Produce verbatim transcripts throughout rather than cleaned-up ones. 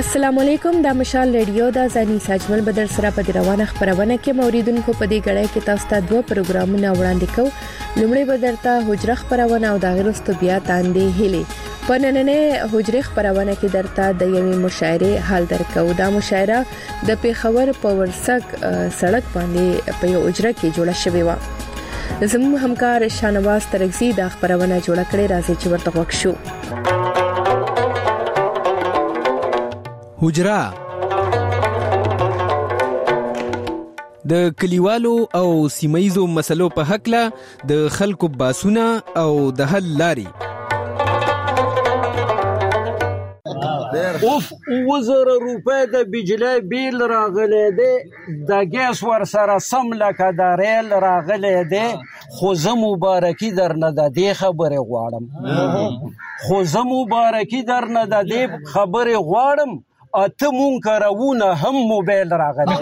السلام علیکم، دا مشال ریډیو دا ځاني ساجمل بدر سره په روانه خبرونه کې موریدونکو په دې غړې کې تاسو ته دوه پروګرامونه وړاندې کوو. لومړی بدرته حجره خبرونه او دا غیرستو بیا تاندې هلي. په نننې حجره خبرونه کې درته د یوې مشاعره حال درکو. دا مشاعره د پیښور په ورسک سړک باندې په یو حجره کې جوړه شوې و. زموږ همکار شانواز ترغزی دا خبرونه جوړه کړې، راځي چې ورته وښو. حجره د کلیوالو او سیمایزو مسلو په حق له د خلکو باسونه او د حل لاري. اوف وزره روپے د بجلی بیل راغلی دی، د ګیس ور سره سم لکه د ریل راغلی دی. خو زه مبارکي درنه د دې خبرې غواړم خو زه مبارکي درنه د دې خبرې غواړم اته مونږ کارونه هم موبایل راغلی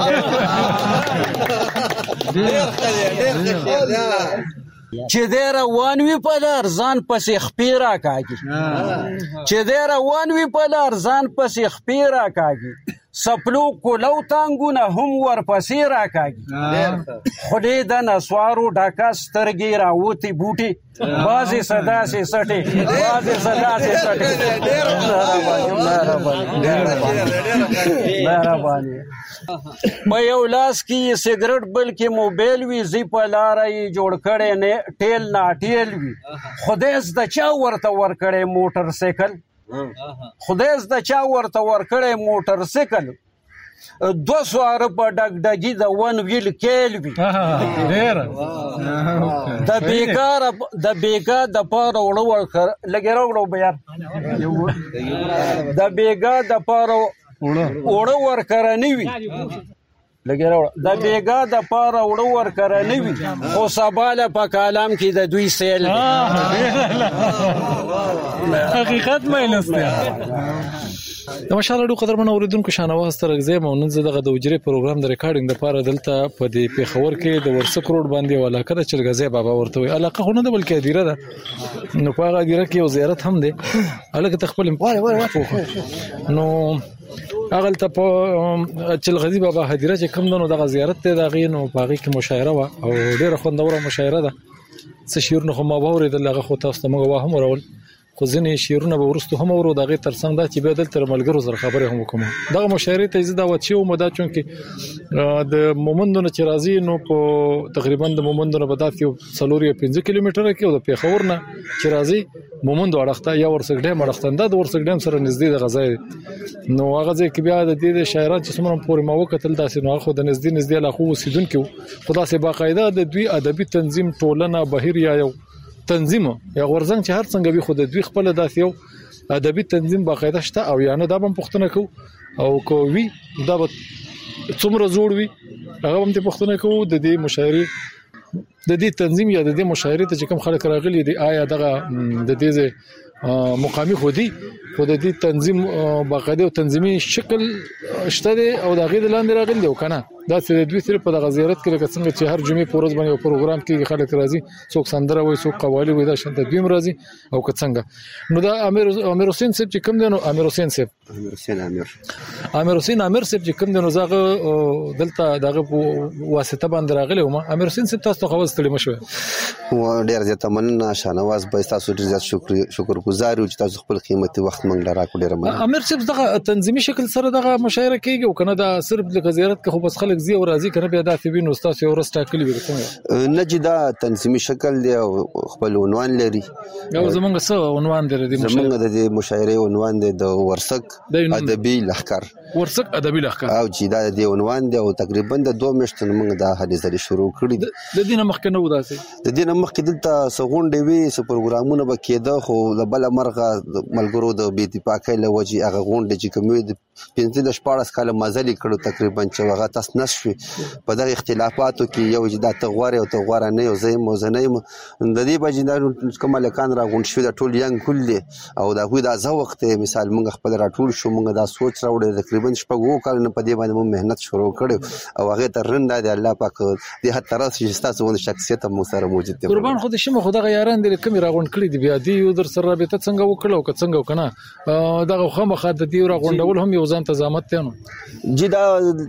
چې دی روان وي په لار ځان پسې خپې راکاږي چې دی روان وي په لار ځان پسې خپې راکاږي. سپلو کولو تانګونه هم ورپسې راکاږي. خولې د نسوارو ډکه سترګې راوتې بوټې بعضې صداسې سټې بعضې صداسې سټې. مهرباني په یو لاس کې یې سګرټ بل کې موبایل وي، زی په لاره یې جوړ کړی نه ټیل ناټیل وي. خدای زده چا ورته ورکړی موټر سایکل خدای زده چا ورته ورکړی موټر سایکل. دو سواره په ډګ ډګي د ون ویل کېل وي. د بیګار د بیګا د پاره وړو ورکړ لګې راوړو بیار د بیګا د پاره وړو ورکړ نه وي لګې راوړ د بیګا د پاره وړو ورکړ نه وي. خو سباله په کلام کې د دوی سیل حقیقت مینس دی. د مشالړو قدرمن اوریدونکو شانواز ترغزی مونږ زه دغه د وجري پروګرام د ریکارډینګ لپاره دلته په دې پیښور کې د ورسک روډ باندې ولاکه د چلغزی بابا ورته وي. علاقه خو نه ده بلکې ادیره ده. نو په هغه ادیره کې یو زیارت هم دی. الکه تخپل نو هغه ته په چلغزی بابا هدیره چې کوم دنو دغه زیارت ته دغه نو باغی کې مشاعره و او ډیره خوندوره مشاعره ده. څه شعرونه خو ما باورې دغه خو تاسو ته موږ واه هم راول، خو ځینې شعرونه به ورستو هم ورو دغه ترڅنګ دا چې به دلته ملګرو سره خبرې هم وکم. دغه مشاعره ته زده و چې مو دا چون کې د مومندونو چې راځي نو په تقریبا د مومندونو په داتیو څلور یا پنځه کیلومتره کې او د پیښور نه چې راځي مومندو اړخته یا ورسک ډیم اړخته د ورسک ډیم سره نږدې د غزا نو هغه ځکه چې بیا د دې شاعران چې څومره پورې ما وکتل داسې نو خو د نږدې نږدې لا خو وسیدونکو خدا سي باقاعده د دوی ادبي تنظیم ټولنه بهیر یا یو تنظیم یا ورزنګ چې هر څنګه به خود دوی خپل داسې یو ادبي تنظیم باقاعده شته او یا نه دا هم پښتنه کو او کوي دا به څومره جوړ وي هغه هم ته پښتنه کو د دې مشاعره د دې تنظیم یا د دې مشاعره ته چې کوم خلک راغلي دي آیا دغه د دې مقامي خودي خود دې تنظیم باقاعده او تنظیمي شکل شته دي او د غیر لاندې راغلي دی کنه دا چې دوی سره په دغه زیارت کې لکه څنګه چې هر جمعې پورز باندې یو پروګرام کې خلک راځي، څوک سندره وایي څوک قوالی وایي دا شانته دوی راځي او که څنګه نو دا امیر امیر حسین صاحب چې کوم دی نو امیر حسین صاحب امیر حسین امیر امیر حسین امیر صاحب چې کوم دی نو زغه دلته دغه واسطه باندې راغلی و. امیر حسین صاحب تاسو خو ستړي مشوي و ډیر زیاته مننه شانواز به تاسو ډیر زیات شکر شکر گزار یو چې تاسو خپل قیمتي وخت مونږ لراکو ډیر مننه. امیر صاحب دغه تنظیمي شکل سره دغه مشاعره کیږي او کنه دا صرف د زیارت کې خو بس خلک زی او راځي کنه بیا د فبین استاد یو ورسته کلی وي څنګه نجدا تنظیمي شکل دی او خپل عنوان لري. یو زمونږ څه عنوان دی د مشاعره د مشاعره عنوان دی د ورسک ادبي لخر ورسک ادبي لخر او چې دا د عنوان دی او تقریبا د دوه میاشتو موږ د حدیثري شروع کړی د دینه مخکې نو داسې د دینه مخکې دلته سغونډې وي سو پروګرامونه به کېده خو د بل مرغه ملګرو د بي اتفاقۍ له وجې هغه غونډې چې کومې د پنځه د شپاړس کاله مزلي کړو تقریبا چې هغه تاس نشوي په دغه اختلافاتو کې یو چې د تغوار او تغوار نه یو ځای موزنه د دې بجې د کومه لکان را غونډ شو د ټول یان کل او دا خو د ازه وخت مثال موږ خپل راټول شو موږ دا سوچ راوړل تقریبا شپږو کال په دې باندې موږ مهنت شروع کړو او هغه تر رند د الله پاک دې هر طرف چې تاسو ونه شخصیت مو سره موجود دی. قربان خو دې شمه خدای یاران دې کوم را غونډ کړی دی بیا دې یو در سره رابطه څنګه وکړو که څنګه وکنه دغه خو مخه د دې را غونډول هم یو یو ځان ته زحمت دی نو جی دا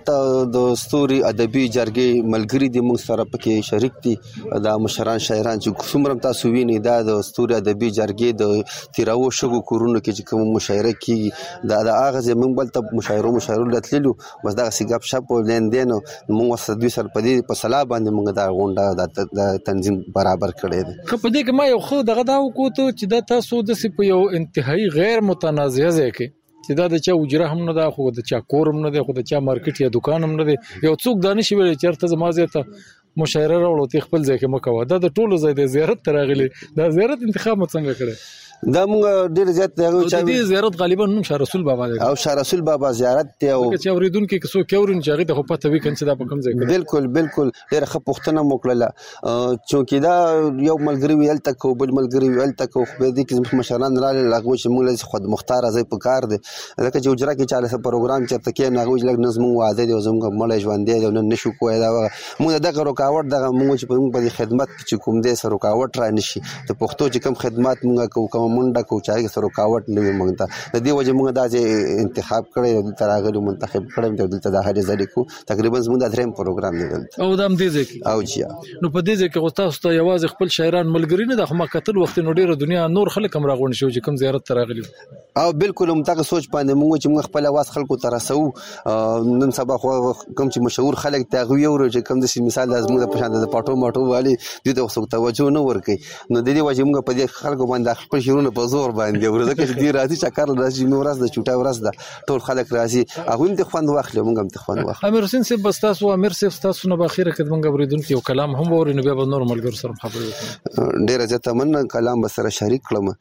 د ستوري ادبي جرګې ملګري دي موږ سره پکې شریک دي دا مشران شاعران چې څومره تاسو وینئ دا د ستوري ادبي جرګې د تیراو شګو کورونو کې چې کوم مشاعره کیږي دا د هغه زمونږ بل ته مشاعرو مشاعرو لتللو بس دغسې ګپ شپ او لین دین موږ ورسره دوی سره په دې په سلا باندې موږ دا غونډه د تنظیم برابر کړی دی. که په دې کې ما یو ښه دغه دا وکړو چې دا تاسو داسې په یو انتهایي غیر متنازعه ځای کې چې دا د چا اجره هم نه ده خو د چا کور هم نه دی خو د چا مارکیټ یا دکان هم نه دی یو څوک دا نشي ویلی چې هرته زما ځای ته مشاعره راوړو ته خپل ځای کې مه کوه دا د ټولو ځای دی زیارت ته راغلی دا زیارت انتخاب مو څنګه کړی دا موږ ډېر زیات د دې زیارت غالبا نوم شاه رسول بابا دی او شاه رسول بابا زیارت دی او چې اوریدونکو کې څوک اورین چې هغه ته خو پته وي کنه چې دا په کوم ځای کې بالکل بالکل ډېر ښه پوښتنه مو کړله چونکې دا یو ملګري ویل تک بل ملګري ویل تک خو به دې کې مشران راغلل هغه چې موږ له خود مختار ځای په کار دی لکه چې اجره کې چاله پروګرام چرته کې نه هغه لږ نظم واده دی زموږ مړ ژوند دی نو نشو کوی دا موږ دغه رکاوټ دغه موږ چې په موږ په خدمت کې کوم دې سره رکاوټ را نشي د پښتو چې کوم خدمات موږ کوو کوم منډه کوو چې سره رکاوټ نه وي موږ ته د دې وجه موږ دا چې انتخاب کړی دلته راغلو منتخب کړی دلته دا هلې ځلې کوو تقریبا زموږ دا درېیم پروګرام دی دلته او دا هم دې ځای کې او جی نو په دې ځای کې خو تاسو ته یوازې خپل شاعران ملګري نه ده خو ما کتل وخت نو ډېره دنیا نور خلک هم راغونډ شو چې کوم زیارت ته راغلي او بالکل همدغه سوچ باندې موږ چې موږ خپل اواز خلکو ته رسوو نن سبا خو کوم چې مشهور خلک ته هغوی اورو چې کوم داسې مثال د زموږ په شان د پاټو ماټو والي دوی ته څوک توجه نه ورکوي نو د دې وجې موږ په دې خلکو باندې خپل شعرونه په زور باندې اورو ځکه چې دوی راځي چکر راځي نو ورځ د چوټه ورځ ده ټول خلک راځي هغوی هم د خوند واخلي موږ هم د خوند واخلو. امیر حسین صاحب بس تاسو امیر صاحب تاسو نه به اخره کې موږ اورېدونکي یو کلام هم واورو نو بیا به نور ملګرو سره خبرې وکړو. ډېره زیاته مننه کلام به سره شریک کړم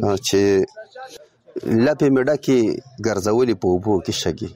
چې لپې مې ډکې ګرځولې په اوبو کې شګې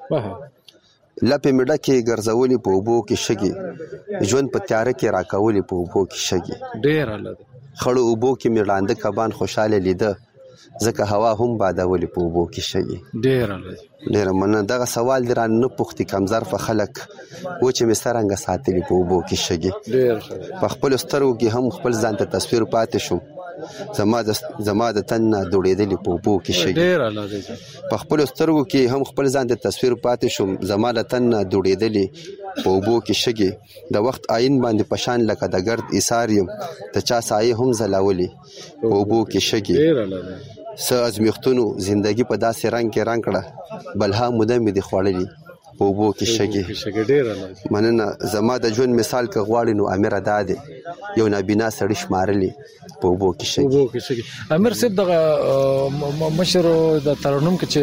لپې مې ډکې ګرځولې په اوبو کې شګې ژوند په تیاره کې راکولې په اوبو کې شګې ډېر الله خړو اوبو کې مې ړانده کبان خوشحاله لیده ځکه هوا هم بادولې په اوبو کې شګې ډېر الله ډېره مننه دغه سوال دې رانه نه پوښتي کمظرفه خلک و چې مې څرنګه ساتلي په اوبو کې شګې ډېر په خپلو سترګو کې هم خپل ځان ته تصویر پاتې شوم زما د زما د تن نه دوړېدلې په اوبو کې شګې په خپلو سترګو کې هم خپل ځان ته تصویر پاتې شوم زما د تن نه دوړېدلې په اوبو کې شګې د وخت آئین باندې پشان لکه د ګرد ایثار یم د چا سایې هم ځلاولې په اوبو کې شګې څه ازمیښتونو زندګي په داسې رنګ کې رنګ کړه بلها موده مې دې خوړلي په اوبو کې شګې مننه زما د ژوند مثال که غواړې نو امیر دا دی یو نابینا سړي شمارلې په اوبو کې شګې. امیر صاحب دغه مشر د ترنم کې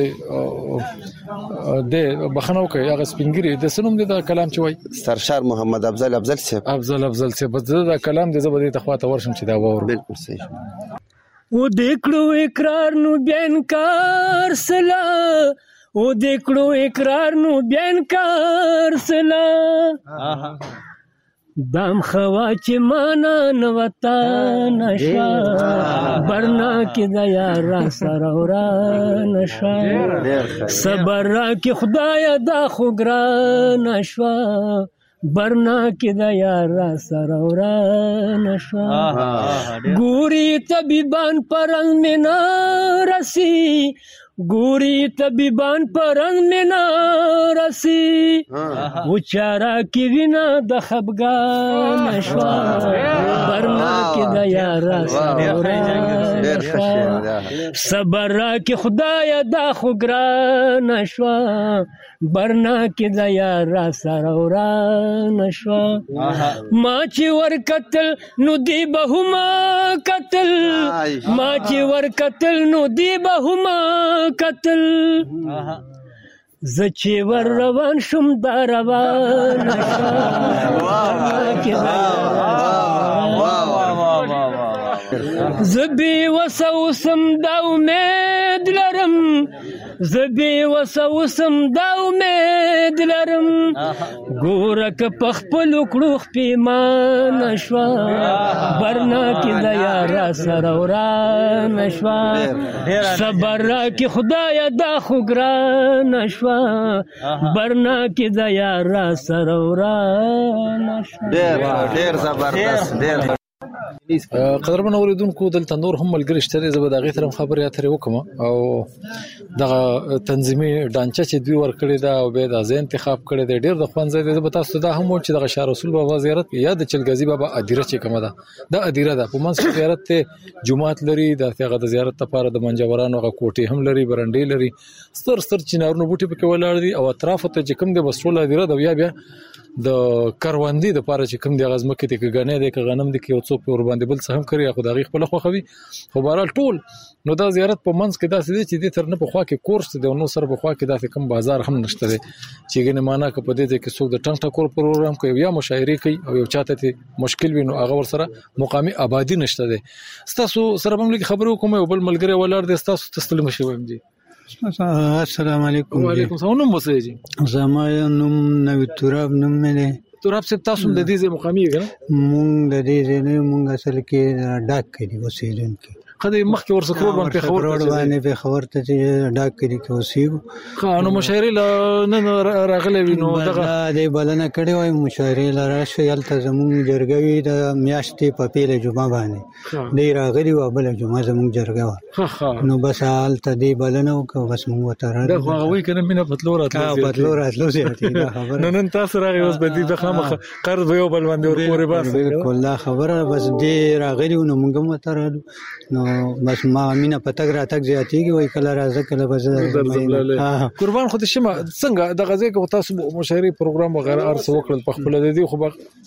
چې د بخنه وکړي هغه سپینګری د سنوم د کلام چې وای سرشار محمد افضل افضل صاحب افضل افضل صاحب د کلام د زبر د تخواته ورشم چې دا وور بالکل صحیح و دیکړو اقرار نو بیان کار سلا و دیکړو اقرار نو بیان کار سلا دام خوا چې مانا نوتا نشا برنا کې د یارا سره ورا نشا صبر را کې خدای دا خو ګران نشا برنا کې د یارا سره ورا نشا ګوري طبيبان پرنګ مینا رسی ګوري طبيبان پرنګ مینا رسی وچارا کې وینا د خفګان نشوا برنا کې د یارا سره ورا نشا صبر را کې خدای دا خو ګران نشوا برنا کې د یارا سره ورا نشوا ما چې ور قتل نو دی بهما قتل ما چې ور قتل نو دی بهما قتل زچې ور روان شم دا روان زبی وسوسم دا امید لرم زبی وسوسم دا امید لرم ګورک پخپل کړو پیمان شوا برنا کې د یارا سره ورا نشوا صبر را کې خدای دا خو ګران نشوا برنا کې د یارا سره ورا نشوا ډېر ډېر زبردست ډېر قدرمن اوریدونکو دلته نور هم ملګری شته زه به د هغې سره خبرې اترې وکړم او دغه تنظیمي ډانچه چې دوی ورکړې ده او بیا د ځای انتخاب کړی دی ډېر د خوند ځای دی. زه به تاسو ته دا هم وایم چې دغه شاه رسول بابا زیارت یا د چلګزي بابا ادیره چې کومه ده دا ادیره ده په منځ کې زیارت ته جومات لري د هغه د زیارت لپاره د منجورانو هغه کوټې هم لري برنډې لري ستر ستر چنارونو بوټي پکې ولاړ دي او اطراف ته چې کوم د بسټرول ادیره ده بیا بیا د کروندې د پاره چې کوم د غزمکې ته کې غنې د کې غنم د کې او څوک ور باندې بل څه هم کوي خو دغه خپل خوخوي خو بهرال ټول نو دا زیارت په منځ کې داسې دي چې د تر نه په خوا کې کورس دی نو سره په خوا کې داسې کم بازار هم نشته دي چې ګنې معنا ک په دې کې څوک د ټنګ ټکور پروګرام کوي یا مشاعره کوي او یو چاته ته مشکل وینو هغه ور سره مقامي آبادی نشته دي. تاسو سره هم لګي خبرو کوم او بل ملګری ولر دي تاسو تسلیم شي وایم جی. السلام علیکم. وعلیکم السلام. نوم وسه جی؟ زما نوم نوی تراب نوم مې تراب صاحب تاسو د دې ځای مقامي یې کنه؟ مونږ د دې ځای نه مونږ اصل کې ډاک کړي اوسېدونکي خدای مخکې ورسره کروڑ باندې په خبر ته باندې په خبر ته چې ډاک کړي کې اوسېګو خانو مشاعره ل نن راغلي وینو دغه دې بلنه کړي وای مشاعره ل راشه یلته زموږ جرګوي د میاشتې په پیله جمعه باندې دې راغلي و بل جمعه زموږ جرګه نو بس حالت دې بلنه او بس موږ وته راځو دا خو وای کنه مینه بدلو راتلو بدلو راتلو زیاتې دا خبره نن نن تاسو راغی اوس به دې د خامخ قرض یو بل باندې ورپورې بس بالکل لا خبره بس دې راغلي نو موږ وته راځو نو بس ما امینه پتاګ راتګ زیاتېږي وای کله راځه کله بازار قربان خو دې شمه څنګه د غزې کې تاسو مشاعري پروګرام وغیرہ ارس وکړل په خپل د دې خو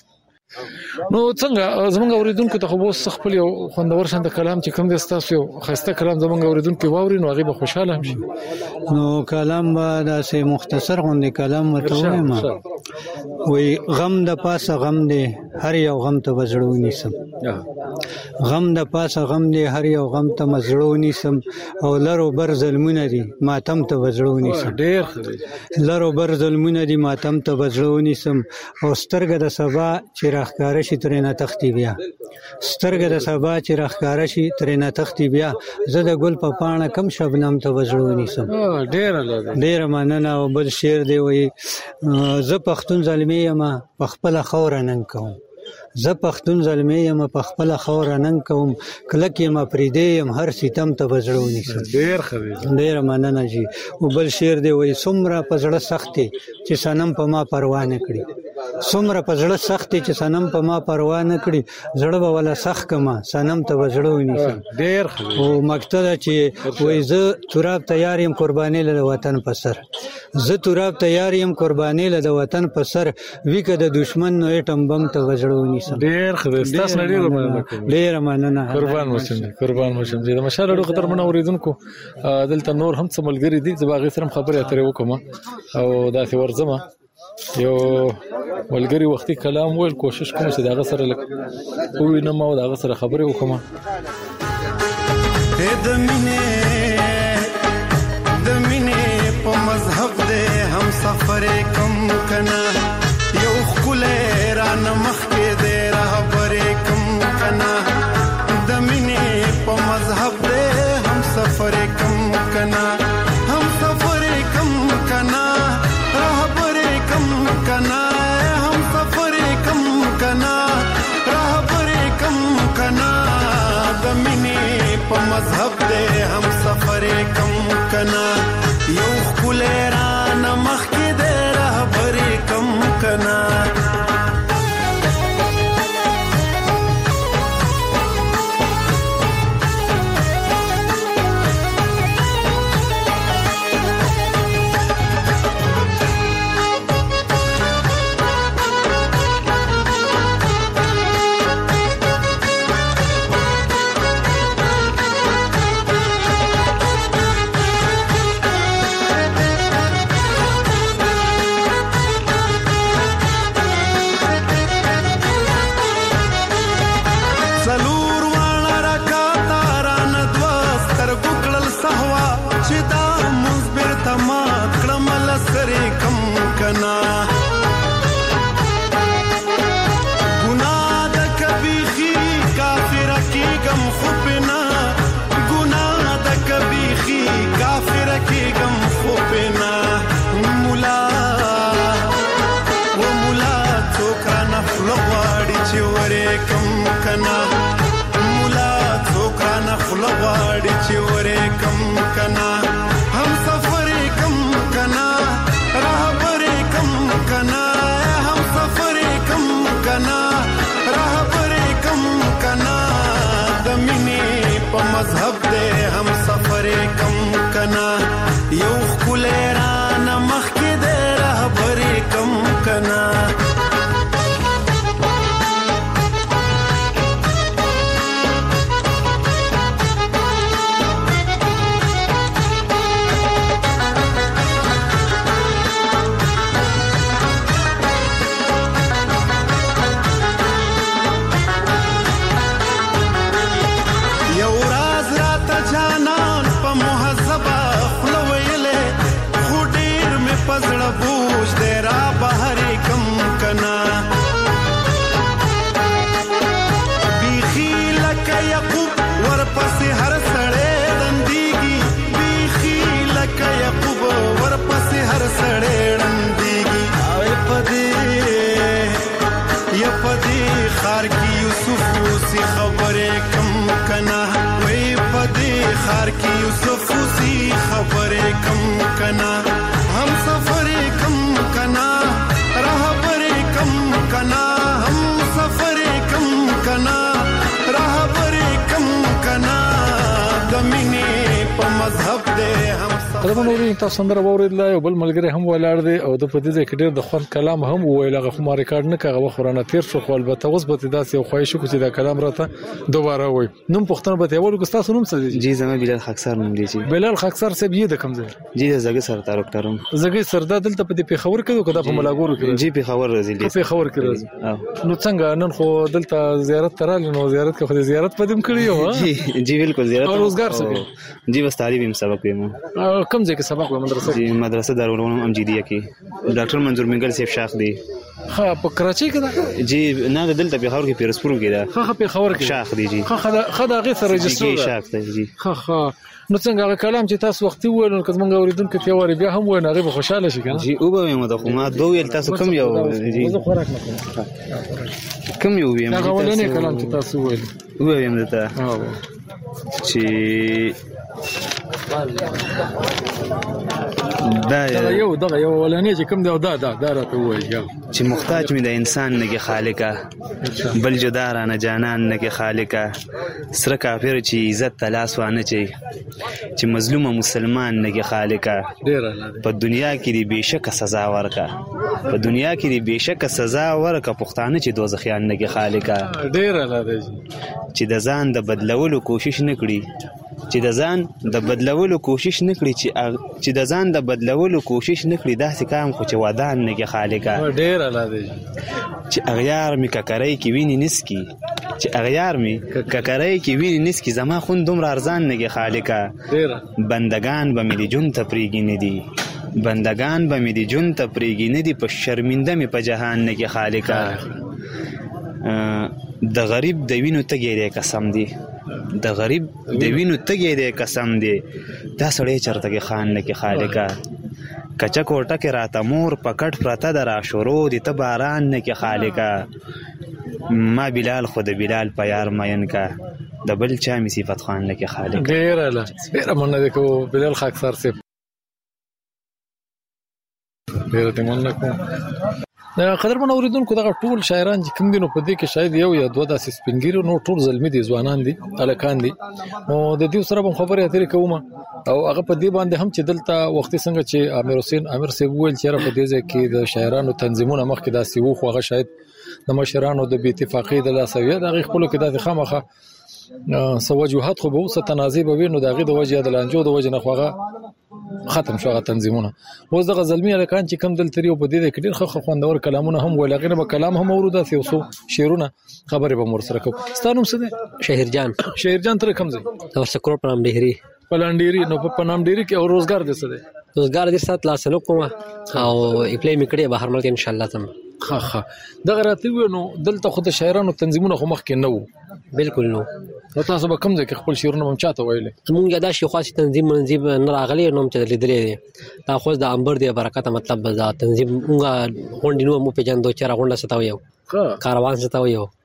نو څنګه زمونږ اوریدونکو ته خو بوس خپل یو خوندور شند کلام چې کوم د تاسو یو خسته کلام زمونږ اوریدونکو واوري نو هغه به خوشاله هم شي. نو کلام به داسې مختصر غوندې کلام وته وایم وای غم د پاسه غم دی هر یو غم ته وزړونی سم غم د پاسه غم دی هر یو غم ته مزړونی سم او لرو بر ظلمونه دي ماتم ته وزړونی سم ډیر خدای لرو بر ظلمونه دي ماتم ته وزړونی سم او سترګه د سبا چې راخکاره شي ترې نه تختی بیا سترګه د سبا چې راخکاره شي ترې نه تختی بیا زه د ګل په پاڼه کم شبنم ته وزړونی سم ډیر ډیر مننه او بل شعر دی وای زه پښتون زلمی یم په خپل خوره نن کوم زه پښتون زلمی یم په خپل خوره نن کوم کلک یم پریدې یم هر ستم ته وزړونی سم ډیر خبر ډیر مننه جی او بل شعر دی وای سمره په زړه سختي چې سنم په ما پروا نه کړی سمره په زړه سختي چې سنم په ما پروا نه کړی زړه به ولا سخت کما سنم ته وزړونی سم ډیر خبر او مقصد چې وای زه تراب تیار یم قرباني له وطن په سر زه تراب تیار یم قرباني له وطن په سر وکړه د دشمن نو اټم بم ته وزړونی ډیر خدای تاسو نه ډیر مننه ډیر مننه قربان مشم قربان مشم د مشال ډو قدر منه اوریدونکو دلته نور هم څه ملګری دي چې باغې سره خبرې اترې وکم او دا څه ورزمه یو ملګری وختي کلام ویل کوشش کوم چې دا غسر لک او نه ما دا غسر خبرې وکم د مینه د مینه په مذهب دې هم سفر کم کنا یو خل ران مخ کې دې رهبر کم کنا د مینه په مذهب دې هم سفر کم کنا هم سفر کم کنا رهبر کم کنا هم سفر کم کنا رهبر کم کنا د مینه په مذهب دې هم سفر کم کنا یو خل ران مخ کې دې رهبر کم کنا کنا غواړي چې ورې کم کنا هم سفر کم کنا رهبر کم کنا هم سفر کم کنا رهبر کم کنا د مینې په مذهب دې هم سفر کم کنا یو خپل ران مخ کې دې رهبر کم کنا خار کی یوسف سی خبر کم کنا ہم سفر کم کنا رہبر کم کنا ہم سفر کم کنا رہبر کم کنا دمینه په مذهب دې هم قدمونه ورې تاسو سندره ووریدل او بل ملګری هم ولاړ دی او د پدې ځای کې ډېر د خوند کلام هم وویل هغه خو ما ریکارډ نه کړ هغه خورانه تیر شو خو البته اوس به داسې یو خواهش وکړو چې دا کلام راته دوباره وایي نوم پوښتنه به یې وکړو تاسو نوم څه دی جی زما بلال خاکسار نوم دی جی بلال خاکسار صاحب یې د کوم ځای جی د زګي سره تعلق لرم زګي سردا دلته په دې پیښور کې کده په ملاګورو کې جی پیښور راځي په پیښور کې راځي نو څنګه نن خو دلته زیارت ترال نو زیارت کې خو زیارت پدیم کړی یو جی جی بالکل زیارت او روزګار څه جی بس تعلیم سبق ویم کوم ځای کې سبق و مدرسه جی مدرسه دارالعلوم امجدیه کې ډاکټر منظور منګل صاحب شاخ دی ها په کراچۍ کې دا جی نه دلته پیښور کې پیرسپور کې دا ها پیښور کې شاخ دی جی ها خدا غي سره رجسټر دی شاخ دی جی ها ها نو څنګه هغه کلام چې تاسو وختي وویل نو کومه اوریدونکو کې وری بیا هم وای نه غي خوشاله شي کنه جی او به مو د خو ما دوه ویل تاسو کم یو جی زه خوراک نه کم یو ویم هغه ولنه کلام چې تاسو ویل ویم دته ها چې دا یو دا یو ولنه چې کوم دی دا دا دا راته وایي چې محتاج مې د انسان نه کې خالقه بل جدا را نه جانان نه کې خالقه سره کافر چې عزت تلاس وانه چي چې مظلوم مسلمان نه کې خالقه په دنیا کې دی بهشکه سزا ورکا په دنیا کې دی بهشکه سزا ورکا پښتانه چې دوزخیان نه کې خالقه ډیر الله چې د ځان د بدلولو کوشش نکړي چې د ځان د بدلولو کوشش نکړي چې چې د ځان د بدلولو کوشش نکړي داسې کام خو چې ودان نه کې خالقه ډیر الله دی چې اغیار می ککرای کې ویني نسکی چې اغیار می ککرای کې ویني نسکی زما خون دومره ارزان نه کې خالقه بندگان به مې جون ته پریږي نه دي بندگان به مې جون ته پریږي نه دي په شرمنده می په جهان نه کې خالقه د غریب د وینو تګیری قسم دی د غریب د وینو تګیری قسم دی دا سړی چرته کې خان نه کې خالقه کچا کوټه کې راته مور پکټ پرته درا شروع دي ته باران نه کې خالقه ما بلال خود بلال په یار مین کا د بل چا می صفات خان نه کې خالقه ډیر الله ډیر مننه کو بلال خاکسار سے ډیر ته مننه کو قدرمن اوریدونکو دغه ټول شاعران چې کوم دي نو په دې کې شاید یو یا دوه داسې سپینګیرو نو ټول زلمی دي ځوانان دي الکان دي نو د دې سره هم خبرې اترې کوم او هغه په دې باندې هم چې دلته وختي څنګه چې امیر حسین امیر سی وویل چې په دې ځای کې د شاعرانو تنظیمونه مخکې داسې وو خو هغه شاید د مشرانو د بې اتفاقۍ د لاسویه د هغې خپلو کې داسې خامخه سوجوهات خو به اوس تنازع به وي نو د هغې د وجې یا د لانجو د وجې نه خو هغه ختم شو هغه تنظیمونه اوس دغه زلمی الکان چې کم دلته لري او په دې کې ډېر ښه خوندور کلامونه هم ویل هغې نه به کلام هم اورو داسې یو څو شعرونه خبرې به مو ورسره کوو ستا نوم څه دی شهرجان شهرجان ته کوم ځای د ورسکرو په نام ډهري په لانډېري نو په نام ډهري کې او روزګار دې څه دی روزګار دې سات لاسلو کوم او اپلای مې کړی بهر ملک ان شاء الله تم ها ها دغه راته نو دلته خو د شاعرانو تنظیمونه خو مخکې نه وو بالکل نو نو تاسو به کوم ځای کې خپل شعرونه هم چاته ویلې مونږ دا شي خاص تنظیم منظیم نه راغلی نو چې لیدلې دي دا خو د امبر دی برکت مطلب دا تنظیم مونږ غونډې نو مو په جان دوه چر غونډه ستاو یو کاروان ستاو یو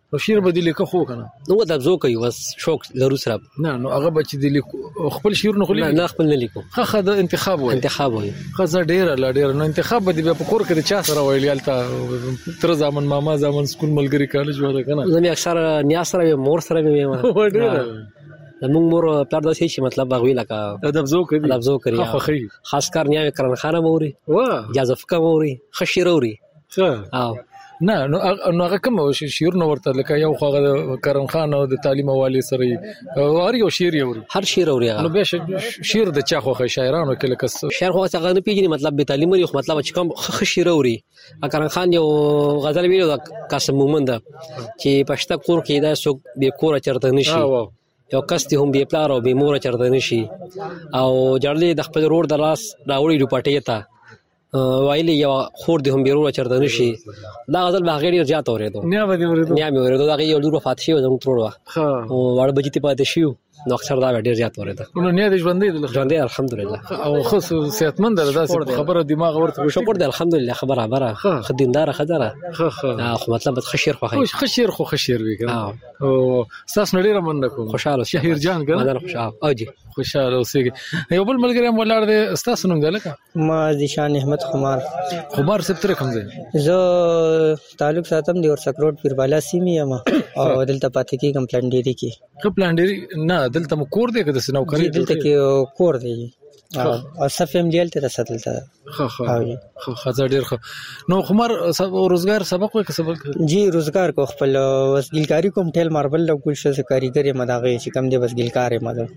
نو شعر به دې لیکه خو کنه نو د ابزو کوي بس شوق لرو سره نه نو هغه بچ دې لیکو خپل شعر نه خو نه خپل نه لیکو خه د انتخاب وای انتخاب وای خزه ډیر لا ډیر نو انتخاب به دې په کور کې چا سره ویل یالته تر ځامن ماما ځامن سکول ملګری کالج وره کنه زه می اکثر نیا سره مور سره می و ډیر زمونږ مور پلار داسې چې مطلب هغوی لکه ادب ذوق کوي ادب ذوق کوي خاص کار نیا کرن خانه موري واه اجازه فکه موري خشيره وري ها او نه نو نو هغه کوم شعر نو ورته لکه یو خو د کرن خان او د تعلیم والی سره واری او شعر یوري هر شعر وري نو به شعر د چا خو شاعرانو کې لکه شعر خو څنګه نه پیژني مطلب به تعلیم لري خو مطلب چې کوم خشيره وري کرن خان یو غزل ویلو د قاسم مومند چې پښتا کور کې دا سو به کور چرته نشي یو کس ته هم بې پلار او بې مور چرته نشي او جړلې د خپل روډ د لاس راوړي دوپټې ته وایلی یو خور دې هم بې روډ چرته نشي دا غزل به غیر زیات اورېدو نیا به دې اورېدو نیا مې اورېدو دا یو لور وفات شي زموږ ترور وا او وړ بچی ته پاتې شي نو اکثر دا ډیر زیات اورېدو نو نیا دې ژوندې ژوندې الحمدلله او خو صحتمند ده داسې خبره دماغ ورته شکر دې الحمدلله خبره خبره خدیندار خدره خو مطلب خشیر خو خشیر خو خشیر وی کنه او ساس نړۍ رمن کوم خوشاله شهیر جان کنه مدن خوشاله او جی خوشاله اوسېږي یو بل ملګری هم ولاړ دی ستاسو نوم دی لکه ما ذیشان احمد خمار خمار صاحب تر کوم ځای زه تعلق ساتم دی ورسک روډ پیربالا سیمه یم او دلته پاتې کېږم پلانډيري کې خو پلانډيري نه دلته مو کور دی که د نوکری دلته کې کور دی او صفم جیل ته رسیدل ته خو خو خو خزر ډیر خو نو خمر روزګار سبق وای که سبق جی روزګار کو خپل وسګلکاری کوم ټیل ماربل لو کول شو کاریګر مداغه چې کم دی وسګلکار مده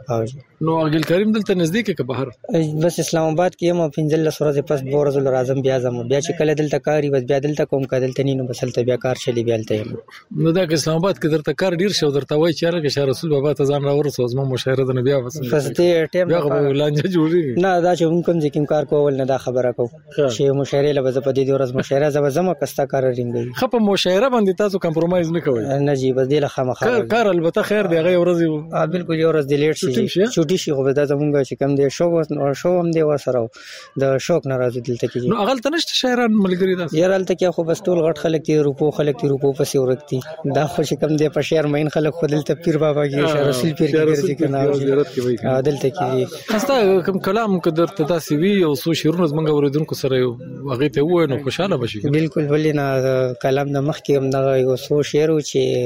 نو وسګلکاری دلته نزدیک کې بهر بس اسلام آباد کې یم پنځل سورې پس بورز الرازم بیا زم بیا چې کله دلته کاری بس بیا دلته کوم کدل تنی نو بسلته بیا کار شلی بیا دلته نو دا اسلام آباد کې درته کار ډیر شو درته وای چې راګه شاه رسول بابا ته ځان راورسو زما مشاهره د نبی بس دې ټیم لانجه جوړی نه دا چې کوم ځکه کار کول نه دا خبره کو چې مشاهره لبه په دې ورځ مشاهره زما زما کستا کار رینګي خپ مشاهره باندې تاسو کمپرمایز نه کوئ نه جی بس دې لخوا مخه کار کار البته خیر دی هغه ورځ ا بالکل یو ورځ د لیټ شي چوټي شي خو دا زمونږ چې کم دی شو او شو هم دی وسره د شوق ناراض دلته کې نو اغل تنشت شاعران ملګری دا یار الته کې خو بس ټول غټ خلک دی روپو خلک دی روپو پسې ورکتی دا خو چې کم دی په شعر مین خلک خو دلته پیر بابا کې شاه رسول پیر کې ګرځي کنه دلته کې خسته کوم کلام قدر ته تاسو وی او سو شعرونه زمونږ اوریدونکو سره هغه ته وای نو خوشاله بشي بالکل ولې نه کلام د مخ کې هم دا یو سو شعر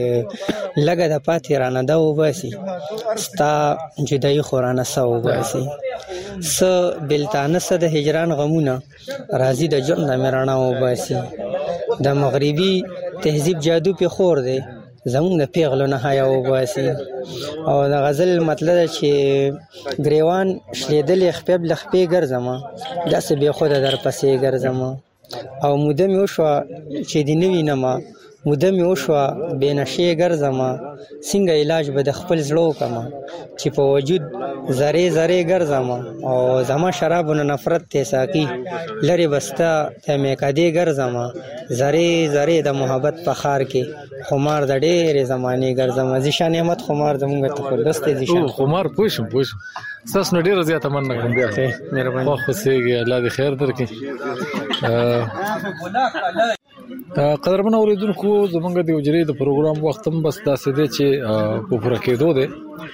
چې لګه د پاتې رانه دا وباسي ستا جدای خورانه سو وباسي س بلتانه س د هجران غمونه راضی د جون د میرانا وباسي د مغربي تهذیب جادو په خور دی زمون د پیغلو نه حیا وباسي او د غزل مطلب چې گریوان شلیدل خپل لخپې ګرځما داسې به خود در پسې ګرځما او مودم یو شو چې دی نوی نما مودم یو شو به نشي ګرځما څنګه علاج به د خپل زړه کما چې په وجود زره زره ګرځما او زما شرابونو نفرت ته ساقي لری بستا ته مې کدي ګرځما زره زره د محبت په خار کې خمار د ډېر زمانه ګرځما ذیشان احمد خمار زمونږ ته دسته ذیشان خمار پوښم پوښم تاسو نو ډیر زیاته مننه کوم بیا مهرباني خو خوشیږي الله دې خیر درکړي قدرمن اوریدونکو زمونږ د وجري د پروګرام وخت هم بس داسې دی چې په پوره کېدو دی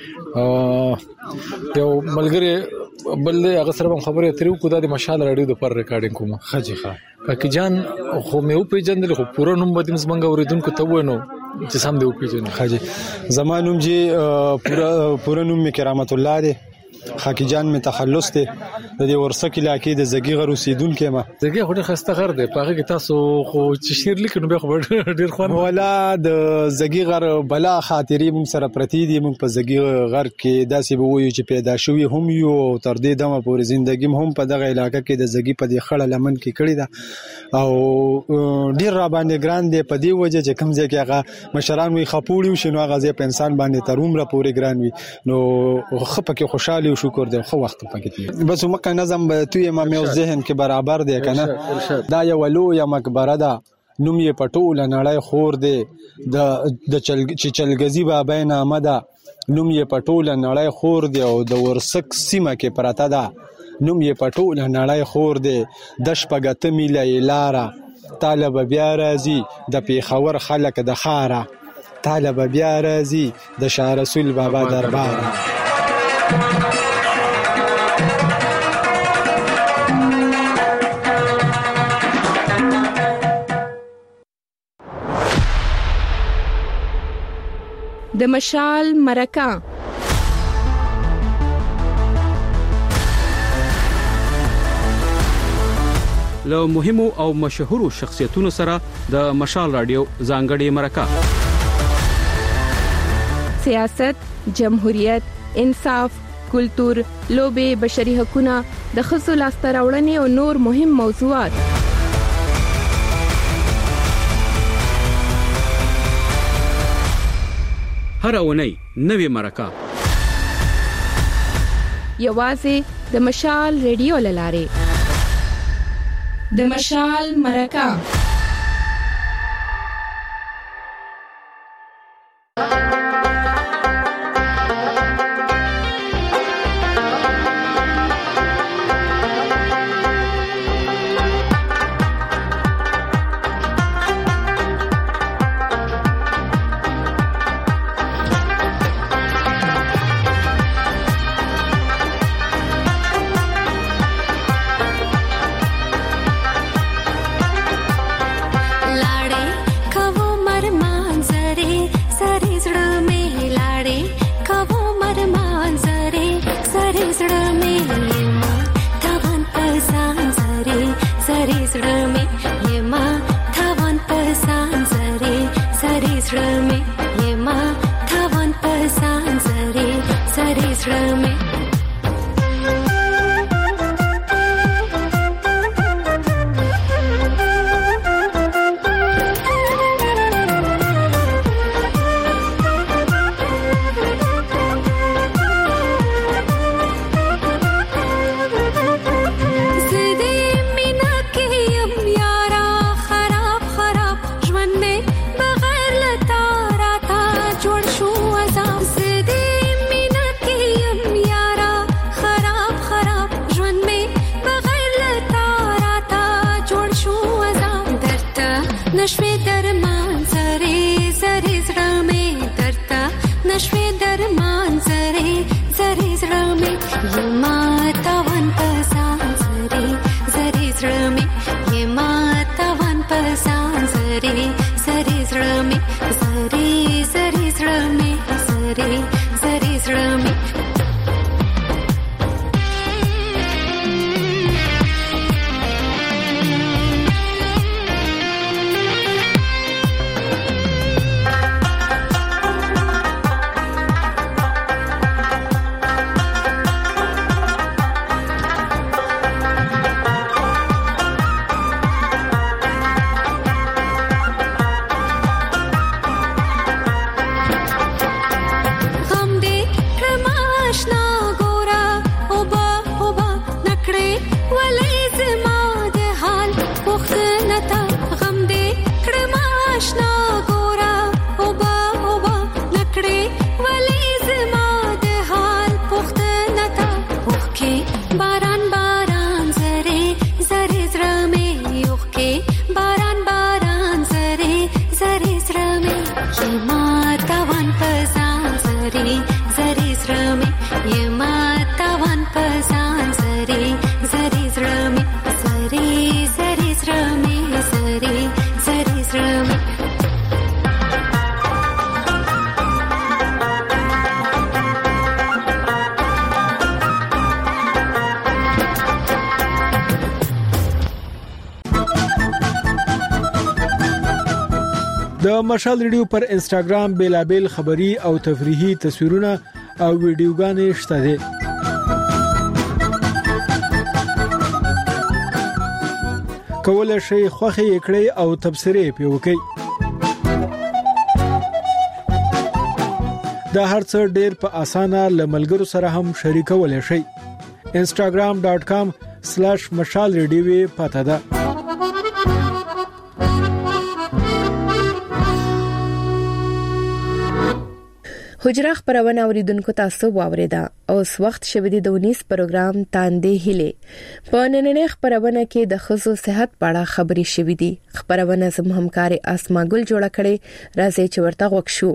یو ملګری بل هغه سره خبرې اترې کو د مشال رادیو د پر ریکارډینګ کوم خجی ښه پکې جان خو مې او پیجندل خو پوره نوم به زمونږ اوریدونکو ته وینو چې سم دی او پیجن خجی زمانوم جی پوره پوره نوم می کرامت الله دی خاکی جان می تخلص دی د دې ورسک علاقې د زګي غر اوسیدونکو ما زګي خو ډېر خسته غر دی پاره کې تاسو خو چې شیر لیکنو به خو ډېر خوان ولا د زګي غر بلا خاطرې موږ سره پرتی دي موږ په زګي غر کې داسې به وایو چې پیدا شوی هم یو تر دې دمه پورې ژوندۍ هم په دغه علاقې کې د زګي په دې خړه لمن کې کړی ده او ډېر را باندې ګران دی په دې وجه چې کوم ځای کې هغه مشران وي خپوړي شنو هغه ځای په انسان باندې تروم را پورې ګران وي نو خپه کې خوشاله او شکر دی خو وخت پکې بس مکه نظم به توی ما مې ذهن کې برابر دی کنه دا یو لویه مقبره ده نوم یې پټوله نړۍ خور دی د د چل چې چلګزي بابا نامه ده نوم یې پټوله نړۍ خور دی او د ورسک سیمه کې پراته ده نوم یې پټوله نړۍ خور دی د شپږته میله لاره طالب بیا راځي د پیښور خلک د خاره طالب بیا راځي د شاه رسول بابا دربار. د مشال مرکه له مهمو او مشهورو شخصیتونو سره د مشال رادیو ځانګړې مرکه. سیاست، جمهوریت، انصاف، کلتور، لوبې، بشري حقوقونه، د ښځو لاسته راوړنې او نور مهم موضوعات. هر اونۍ نوې مرکه یوازې د مشال ریډیو لاره. د مشال مرکه د مشال ریډیو پر انسټاګرام بیلابل خبری او تفریحي تصویرونه او ویډیوګانې شته دي. کولای شئ خوښي کړئ او تبصرې پې وکړئ. دا هرڅه ډېر په اسانه له ملګرو سره هم شریکولای شئ. instagram dot com slash مشال ریډیو پته ده. حجره خبرونه اوریدونکو تاسو واوریدا او اس وخت شوی د ونیس پروګرام تاندې هله په نننې خبرونه کې د خصو صحت په اړه خبري شوې دي. خبرونه زم همکاري اسما ګل جوړه کړي، راځي چې ورته وښو.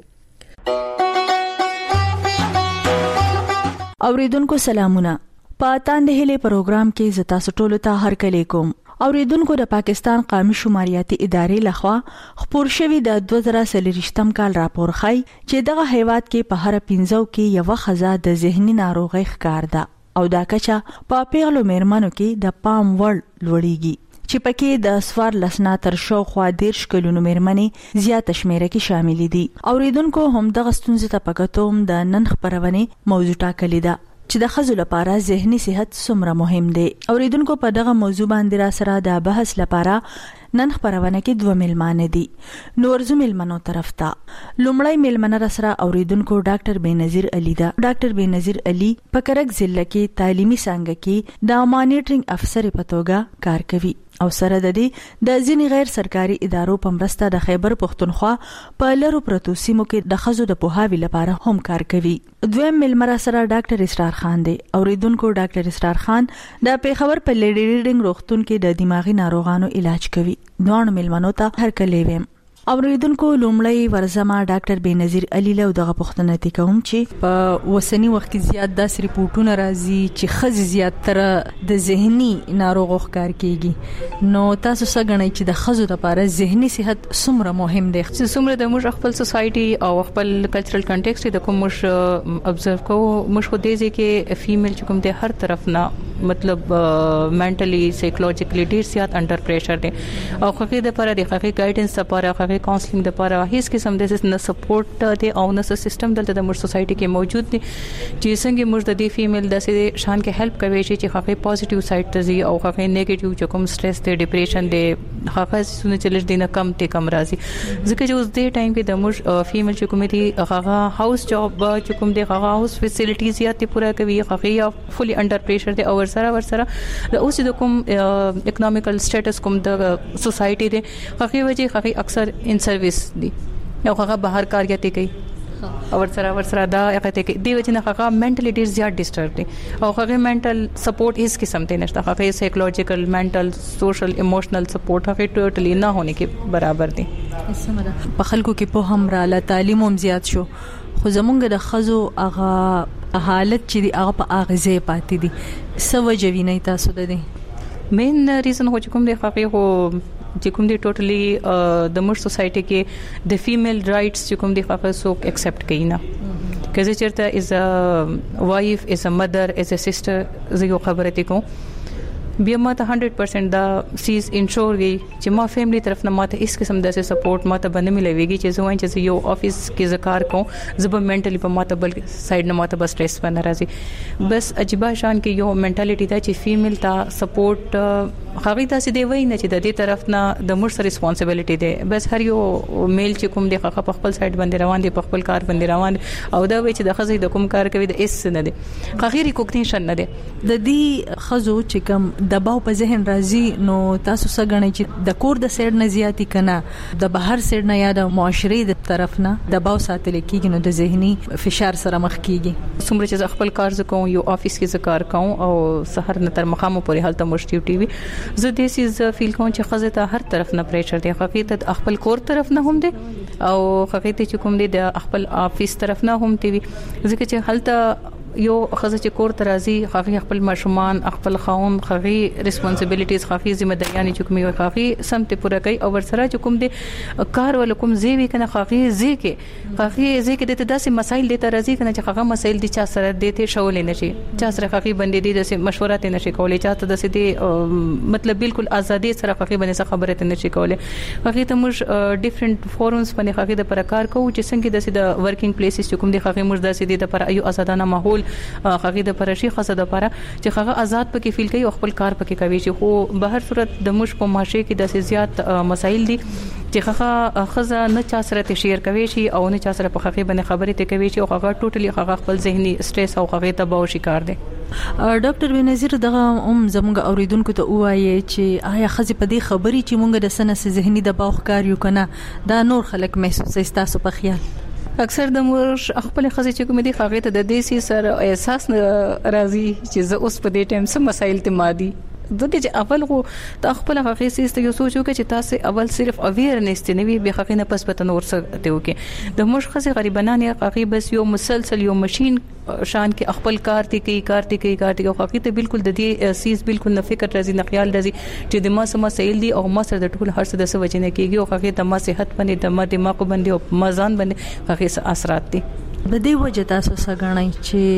اوریدونکو سلامونه. په تاندې هله پروګرام کې زتا سټولو ته هر کله کوم. اوریدونکو د پاکستان قومي شماریاتي ادارې لخوا خبر شوی د دوه زره څلوېښتم کال راپور ښيي چې دغه هیواد کې په هر پنځو کې یو خزا د ذهني ناروغۍ ښکار ده او دا کچا په پیغلو میرمنو کې د پام وړ لوړیږي چې پکې د سوار لسنا تر شاوخوا دیرش کلونو میرمنې زیات شمیره کې شامل دي. اوریدونکو هم دغه ستونزې ته پکاتوم د نن خبرونه موضوع ټاکلې ده چې د خزو لپاره ذهني صحت څومره مهم دی. اوریدونکو په دغه موضوع باندې را سره د بحث لپاره نن خبرونه کې دوه ملمانه دي. نورزو ملمنو طرف ته لومړی ملمنه را سره اوریدونکو ډاکټر بینظیر علي دا. ډاکټر بینظیر علي په کرک ضلع کې تعلیمي څنګه کې د مانیټرینګ افسر په توګه کار کوي او سره د دې د ځینی غیر سرکاري ادارو په مرسته د خیبر پښتونخوا په لرو پرتو سیمو کې د خزو د پوهاوي لپاره هم کار کوي. دویم ملمره سره ډاکټر اسرار خان دی. اوریدونکو ډاکټر اسرار خان د پیښور په لیډی ریډینګ روغتون کې د دماغي ناروغانو علاج کوي. دوه ملمنو ته هر کله ویم. اوریدونکو لومړی ورزما ډاکټر بینظیر علي له دغه پوښتنه تی کوم چې په وسنی وخت کې زیات داسې ریپورتونه راځي چې خزي زیات تر د ذهني ناروغو ښکار کیږي. نو تاسو څنګه غواړئ چې د خزو لپاره ذهني صحت څومره مهم دی؟ چې څومره د موږ خپل سوسايټي او خپل کلچرل کنټیکسټ د کوم موږ ابزرو کوو موږ خو دې کې فیمیل چې کوم د هر طرف نه مطلب منټلی سایکولوژیکلی ډیر زیات انډر پریشر دي او خو د لپاره د خفي ګایډنس لپاره خفي کاونسلینګ لپاره هیڅ قسم د نه سپورټ دی او نه سیستم دلته د موږ سوسايټي کې موجود دي چې څنګه موږ د دې فیمیل د سې شان کې هیلپ کوي چې خفي پوزټیو سایډ ته زی او خفي نیگیټیو چې کوم سټرس دی ډیپریشن دی خفي سونه چلش دی نه کم ته کم راځي ځکه چې اوس دې ټایم کې د موږ فیمیل چې کوم دي هغه هاوس جاب چې کوم دی هغه هاوس فیسیلیټیز یا ته پورا کوي خفي یا فولي انډر پریشر دی او ورسره ورسره د اوس د کوم اکونومیکل سټیټس کوم د سوسايټي دی خفي وجه خفي اکثر ان سرویس دي او هغه بهر کار کوي کوي او ورسره ورسره دا هغه ته دی وجه نه هغه منټلی ډیر زیات ډیسټرب دي او هغه منټل سپورټ هیڅ قسم ته نشته هغه سایکولوژیکل منټل سوشل ایموشنل سپورټ هغه ټوټلی نه هونه کې برابر دي. په خلکو کې په هم را ل تعلیم هم زیات شو خو زمونږ د خزو هغه حالت چې دی هغه په اغزه پاتې دي سو جوینه تاسو ده دي مین ریزن هو چې کوم دی هغه هو چې کوم دی ټوټلی د موږ سوسايټي کې د فیمیل رائټس چې کوم دی هغه څوک ایکسپټ کوي نه کله چیرته از ا وایف از ا مدر از ا سسټر زه یو خبره تی کوم بیا ماته هنډریډ پرسنټ دا سیز انشور وي چې ما فیملی طرف نه ماته هیڅ قسم د سپورټ ماته باندې ملويږي چې زه وایم چې یو افیس کې ذکر کوم زه به منټلی په ماته بل سایډ نه ماته بس سټرس باندې راځي بس عجیبه شان کې یو منټالیټی دا چې فیمیل تا سپورټ خاغي تاسو دی وای نه چې د دې طرف نه د موږ سره ریسپانسیبিলিټي دی بس هر یو میل چې کوم دی خپل خپل سایډ باندې روان دي په خپل کار باندې روان او دا وای چې د خزې د کوم کار کوي د اس نه دی خاغي ریکوګنیشن نه دی د دې خزو چې کوم دباو په ذهن راځي نو تاسو څنګه غواړئ چې د کور د سیډ نه زیاتی کنه د بهر سیډ نه یا د معاشري د طرف نه دباو ساتل کیږي نو د ذهني فشار سره مخ کیږي. څومره چې خپل کار زکوم یو افیس کې ذکر کوم او سحر نه تر مخامو پورې حالت مشټیوټي وي زه دې سیز فیل کوم چې خزه ته هر طرف نه پریشر دی حقیقت خپل کور طرف نه هم دی او حقیقت چې کوم دی د خپل افیس طرف نه هم دی ځکه چې حالت یو خزه چې کور ترازی خافي خپل ماشومان خپل خاون خافي ریسپانسیبিলিټیز خافي ذمہ داریاں چې کومي خافي سمته پوره کوي او ورسره چې کوم دي کار ول کوم زیوی کنه خافي زی کې خافي زی کې د داسې مسایل د ترازی کنه چې هغه مسایل دي چې سره د ته شول نه شي چې سره خافي باندې دي د مشوره ته نشي کولای چاته د سې مطلب بالکل ازادي سره خافي باندې خبره ته نشي کولای خافي ته موږ ډیفرنٹ فورمز باندې خافي د پر کار کوو چې څنګه د سې د ورکینګ پلیسز چې کوم دي خافي موږ د سې د پر ایو آزادانه ماحول خغه د پرشي خصه د پره چې خغه آزاد پکې فیل کوي او خپل کار پکې کوي چې خو به هر صورت د مش په ماشه کې د زیات مسایل دي چې خغه خزه نه چا سره شیر کوي شي او نه چا سره په خغه باندې خبرې ته کوي چې خغه ټوټلی خغه خپل ذهني سټرس او خغه تباو شکار دي. ډاکټر بنظیر دغه ام زموږ اوریدونکو ته وایي چې آیا خزه په دې خبري چې مونږ د سنه ذهني دباو ښکار یو کنه دا نور خلک محسوس ایستاسو په خیال اکثر د مور خپل خزې چې کوم دي هغه ته د دې سره احساس راځي چې زه اوس په دې ټیم سم مسایل ته مادي د دې چې اول خو د خپل هغه سیسته یو سوچو کې چې تاسو اول صرف اویرنس ته نوي به حقینه پس پته نور څه ته وکي د مشخص غریبانان یا حقي بس یو مسلسل یو ماشين شان کې خپل کار ته کوي کار ته کوي کار ته کوي حقیقت بالکل د دې سیس بالکل نه فکر راځي نه خیال راځي چې د ما سم مسایل دي او ما سره د ټول هر څه د سوچ نه کیږي او حقیقت ما صحت باندې د ما دماغ باندې او مزان باندې حقیقت اثرات دي د دې وجه تاسو څنګه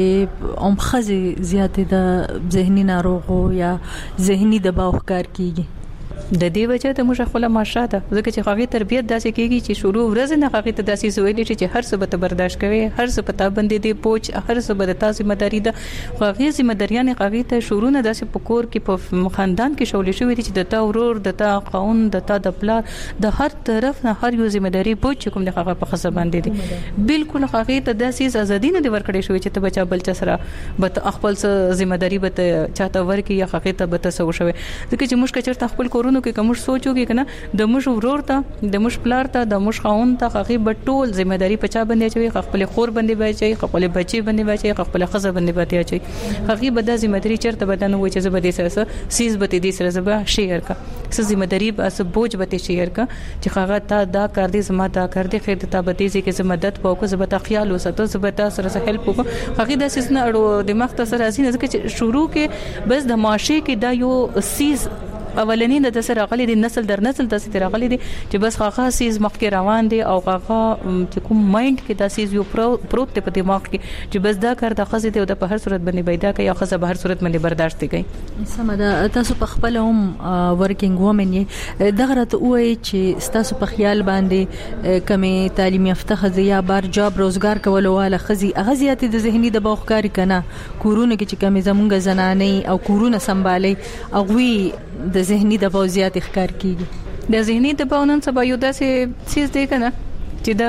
چې ام خزي زیاتې د ذهني ناروغو یا ذهني دباو ښکار کیږي د دې وجه ته موږ خپل معاشره ده ځکه چې هغه تربيت داسې کیږي چې شروع ورځ نه هغه ته داسې زویلې چې هر څه به برداشت کوي هر څه پتا باندې دی پوج هر څه به تاسو ذمہ داری ده هغه ذمہ داریان هغه ته شروع نه داسې پکور کې په خاندان کې شولې شوې دي چې د تا ورور د تا قاون د تا د پلا د هر طرف نه هر یو ذمہ داری پوج کوم نه هغه په خزه باندې دي بالکل هغه ته داسې ازادي نه دی ورکړې شوې چې ته بچا بل چا سره به خپل ذمہ داری به چاته ورکې یا هغه ته به تاسو شوې ځکه چې مشکل چرته خپل کورونو کې کوم سوچو کې کنه د مش ورور ته د مش پلار ته د مش خاون ته هغه بټول ذمہ داری پچا باندې چوي خپل خور باندې بچي خپل بچي باندې بچي خپل خزه باندې بچي چي هغه بد ذمہ داری چرته بدن وای چې زبر دې سره سیس به دې سره زبر شیر کا څه ذمہ داری به اس بوج به شیر کا چې هغه تا دا کار دې زما دا کار دې خیر ته به دې کې زما مدد پوکو زبر تا خیال وساتو زبر تا سره هیلپ وکړو هغه د سیس نه اړو دماغ ته سره راځي ځکه چې شروع کې بس د معاشي کې دا یو سیس اولنی د سره غلي د نسل در نسل د سره غلي دي چې بس هغه سیز مخ کې روان دي او هغه چې کوم مایند کې د سیز یو پروت په دماغ کې چې بس دا کار د خزې ته د په هر صورت باندې پیدا کوي او خزه به هر صورت باندې برداشت کوي سمه ده تاسو په خپل هم ورکینګ وومن یې دغه راته وایي چې تاسو په خیال باندې کمې تعلیم یافته خزې یا بار جاب روزګار کولو والا خزې هغه زیاتې د ذهني د بوخکاری کنه کورونه کې چې کمې زمونږ زنانې او کورونه سمبالي او وی د ذهني دباو زیات ښکار کیږي د ذهني دباو نن سبا یو داسې چیز دی کنه چې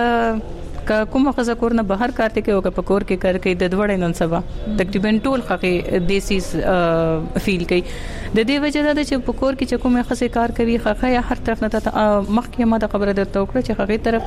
دا کومه خزه کور نه بهر کار ته کوي او په کور کې کار کوي د دوړې نن سبا تقریبا ټول خقي دیسي فیل کوي د دې وجه دا چې په کور کې چې کومه خزه کار کوي خقه یا هر طرف نه ته مخکې ما د خبره درته وکړه چې هغه طرف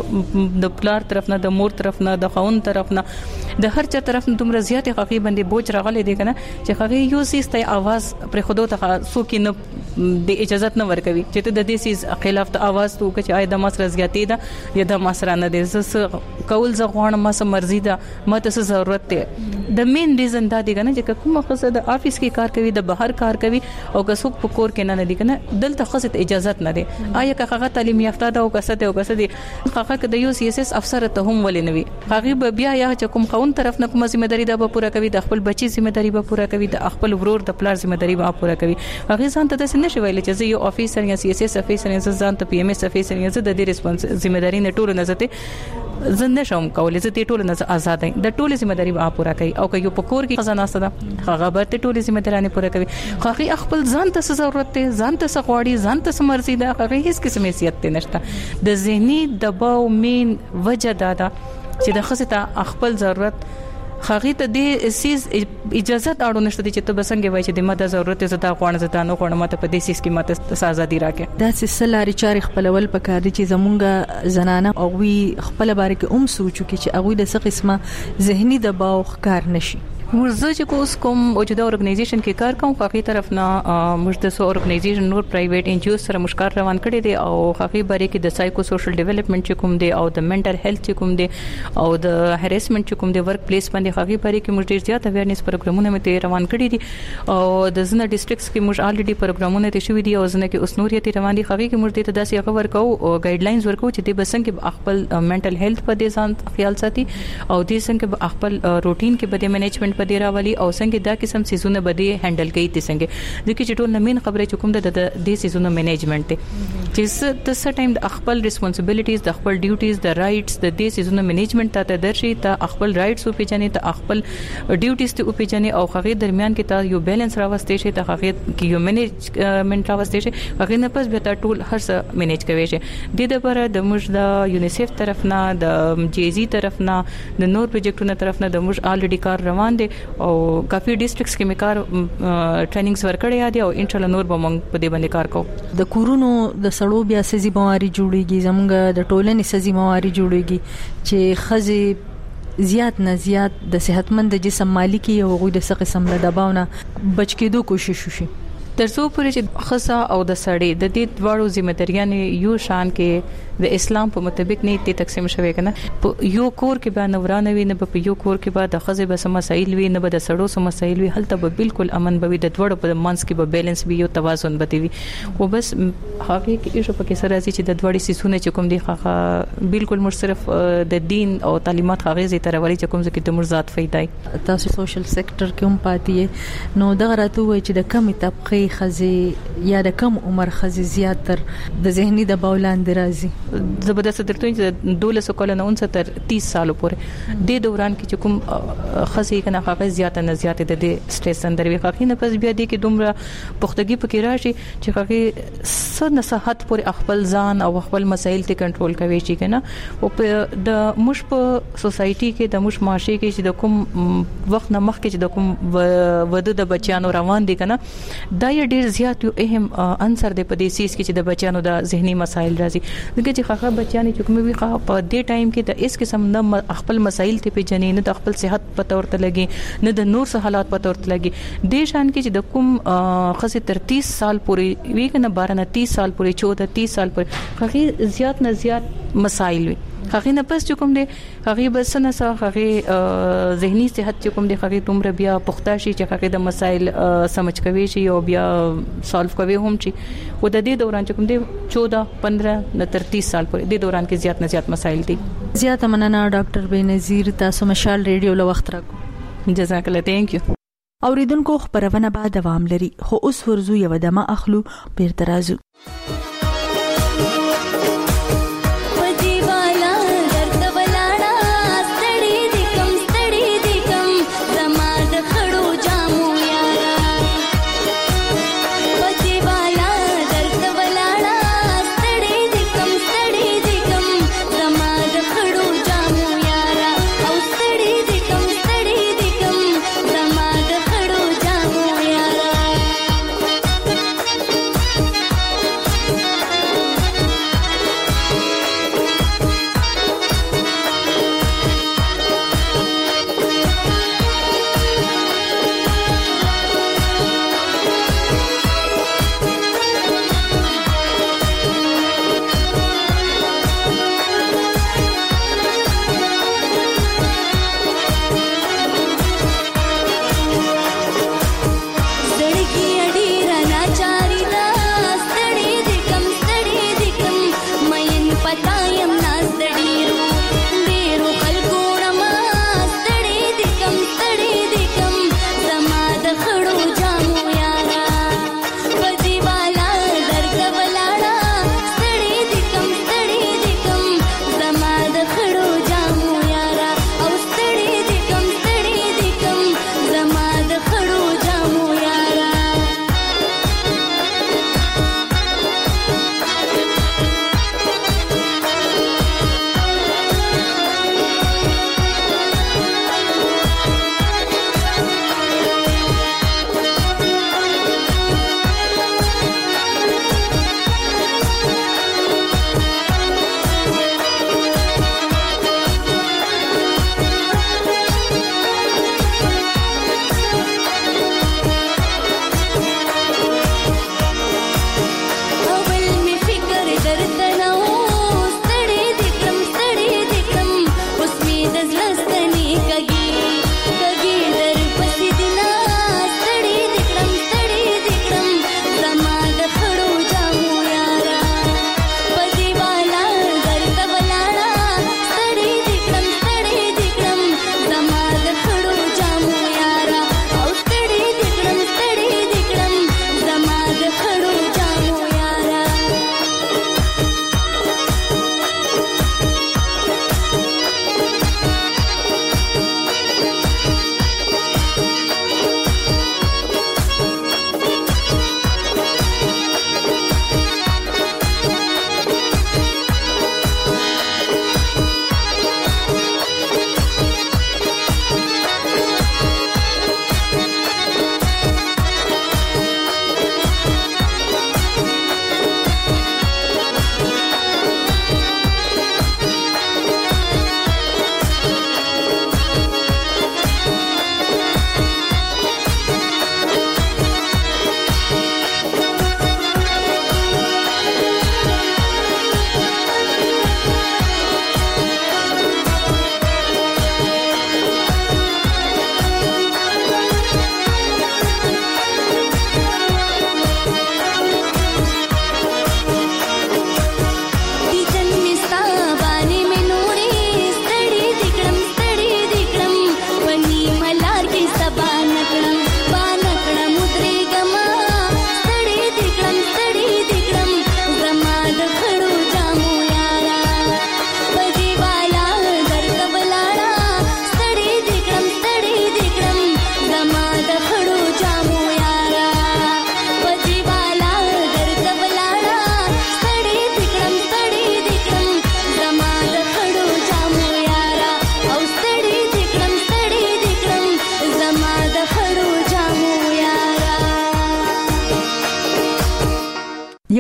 ته د پلار طرف نه د مور طرف نه د خاون طرف نه د هر چا طرف نه دومره زیات خقي باندې بوج راغلي دي کنه چې هغه یو سیسته आवाज پر خودو ته سو کې نه د اجازه نه ورکوي چې ته د دې سیس خلاف ته आवाज تو چې آی د مسره زیاتې ده یا د مسره نه دي زس کول ز غوړم ما سم مرزي ده ما ته ضرورت ده د مین ریزن دا دی کنه چې کومه خزه د افیس کې کار کوي د بهر کار کوي او که څوک په کور کې نه دی کنه دلته خزه ته اجازه نه دی آیا که هغه تعلیم یافته ده او کسه او کسه دی هغه د یو سی اس اس افسر ته هم ولې نوي هغه بیا یا چې کوم خون طرف نه کومه ذمہ داری ده به پوره کوي د خپل بچي ذمہ داری به پوره کوي د خپل ورور د پلار ذمہ داری به پوره کوي هغه ځان ته د نشي ویل چې یو افیسر یا سی اس اس افیسر یا ځان ته پی ام اس افیسر یا د دې ریسپانس ذمہ داری نه ټول نه زته زنده شوم کولې زه ټول نه آزاد یم د ټول ذمہ داری به پوره کوي او که یو پکور کې خزانه سره هغه به ټول ذمہ داری پوره کوي خو خپل ځان ته ضرورت ته ځان ته غواړي ځان ته مرزي ده هغه هیڅ قسم حیثیت نشته د ذهني دباو مين وجه دا ده چې د خصه ته خپل ضرورت خاغي ته د سیس اجازه اړو نشته چې ته بسنګ وای چې د ماده ضرورت زتا غوڼ زتا نو غوڼ ماته په دې سیس کې ماته ازادي راکې دا سلاري چاري خپلول پکار دي چې زمونږ زنانه او وی خپل باره کې اوم سوچو کې چې هغه د څه قسمه ذهني دباو ښکار نشي ورزه چې کوس کوم موجوده ارګنایزیشن کې کار کوم خاغي طرف نه موږ د سو ارګنایزیشن نور پرایویټ ان جی او سره مشکار روان کړي دي او خاغي باره کې د سایکو سوشل ډیولپمنٹ چې کوم دي او د منټل هیلث چې کوم دي او د هریسمنت چې کوم دي ورک پلیس باندې خاغي باره کې موږ ډیر زیات اویرنس پروګرامونه مته روان کړي دي او د زنه ډیسټریکټس کې موږ الریډي پروګرامونه ته شوې دي او زنه کې اوس نور یې روان دي خاغي کې موږ د تاسو خبر کو او ګایډلاینز ورکو چې د بسنګ کې خپل منټل هیلث په دې ځان خیال ساتي او د څنګه خپل روټین کې بده منیجمنت په دې راولي او څنګه دا قسم سيزونه بده هندل کوي ته څنګه د کې ټول نمین خبره چوکم د دې سيزونه منیجمنت چې د څه ټایم د خپل ریسپانسیبিলিټیز د خپل ډیوټیز د رائټس د دې سيزونه منیجمنت ته درشي ته خپل رائټس او پیژنې ته خپل ډیوټیز ته او پیژنې او هغه درمیان کې ته یو بیلانس راوستې شي ته هغه کې یو منیجمنت راوستې شي هغه نه پس به ټول هر څه منیج کوي شي د دې لپاره د موږ د یونیسف طرف نه د جی زی طرف نه د نور پروجیکټونو طرف نه د موږ الریډي کار روان دي او کافي ډیسټریکټس کې مې کار ټریننګز ورکړی دی او ان شاء الله نور به موږ په دې باندې کار کوو. د کورونو د سړو بیا سزي مواري جوړيږي زموږ د ټولنې سزي مواري جوړيږي چې خزي زیات نه زیات د صحتمند جسم مالکی او غوي د څه قسم له دباونه بچ کېدو کوشش وشي ترڅو پورې چې خصا او د سړی د دې دواړو ځمېداریانې یو شان کې د اسلام په مطابق نه تی تقسیم شوی کنه په یو کور کې به نورانه وي نه په یو کور کې به د خزې به سم مسایل وي نه به د سړو سم مسایل وي هلته به بالکل امن به وي د دواړو په منځ کې به بیلانس وي یو توازن به وي او بس هغه کې ایشو پکې سره راځي چې د دواړو سیسونه چې کوم دي هغه بالکل مر صرف د دین او تعلیمات هغه زی تر وري چې کوم ځکه د مرزات فائدای تاسو سوشل سېکټر کې هم پاتې نو دغه راته وای چې د کمی طبقه خزي یا د کم عمر خزي زیاتر د ذهني دباو لاندې راځي زبردست درته چې دولس کال نه اونسه تر تیس سال پورې د دوران کې چې کوم خزي کنه هغه زیات نه زیات د سټریس اندر وی خاطر نه پس بیا د کې دومره پختګي پکې راشي چې هغه سر نصحت پورې خپل ځان او خپل مسایل ته کنټرول کوي چې کنه او په د مش په سوسايټي کې د مش معاشري کې چې د کوم وخت نه مخکې چې د کوم وده د بچیانو روان دي کنه دا ډیر زیات یو اهم عنصر دی په دې سیس کې چې د بچیانو د ذهني مسایل راځي دغه چې خاخه بچیانو چې کوم وی خاخه په دې ټایم کې د اس قسم نه خپل مسایل ته په جنین د خپل صحت په تور ته لګي نه د نور څه حالات په تور ته لګي د شان کې چې د کوم خاصه تر تیس سال پورې وی کنه بارہ نه تیس سال پورې چودہ تیس سال پورې خاخه زیات نه زیات مسایل وي هغه نه پس چې کوم دی هغه بس نه سره هغه ذهني صحت چې کوم دی هغه تومره بیا پخته شي چې هغه د مسایل سمجھ کوي شي او بیا سالو کوي هم شي و د دې دوران چې کوم دی چودہ پندرہ نه تر تیس سال پورې د دوران کې زیات نه زیات مسایل دي. زیات مننه ډاکټر بنظیر تاسو مشال ریډیو له وخت راکو جزاک الله ثانک یو. اوریدونکو خبرونه بعد دوام لري خو اوس ورزو یو دمه اخلو بیرته راځو.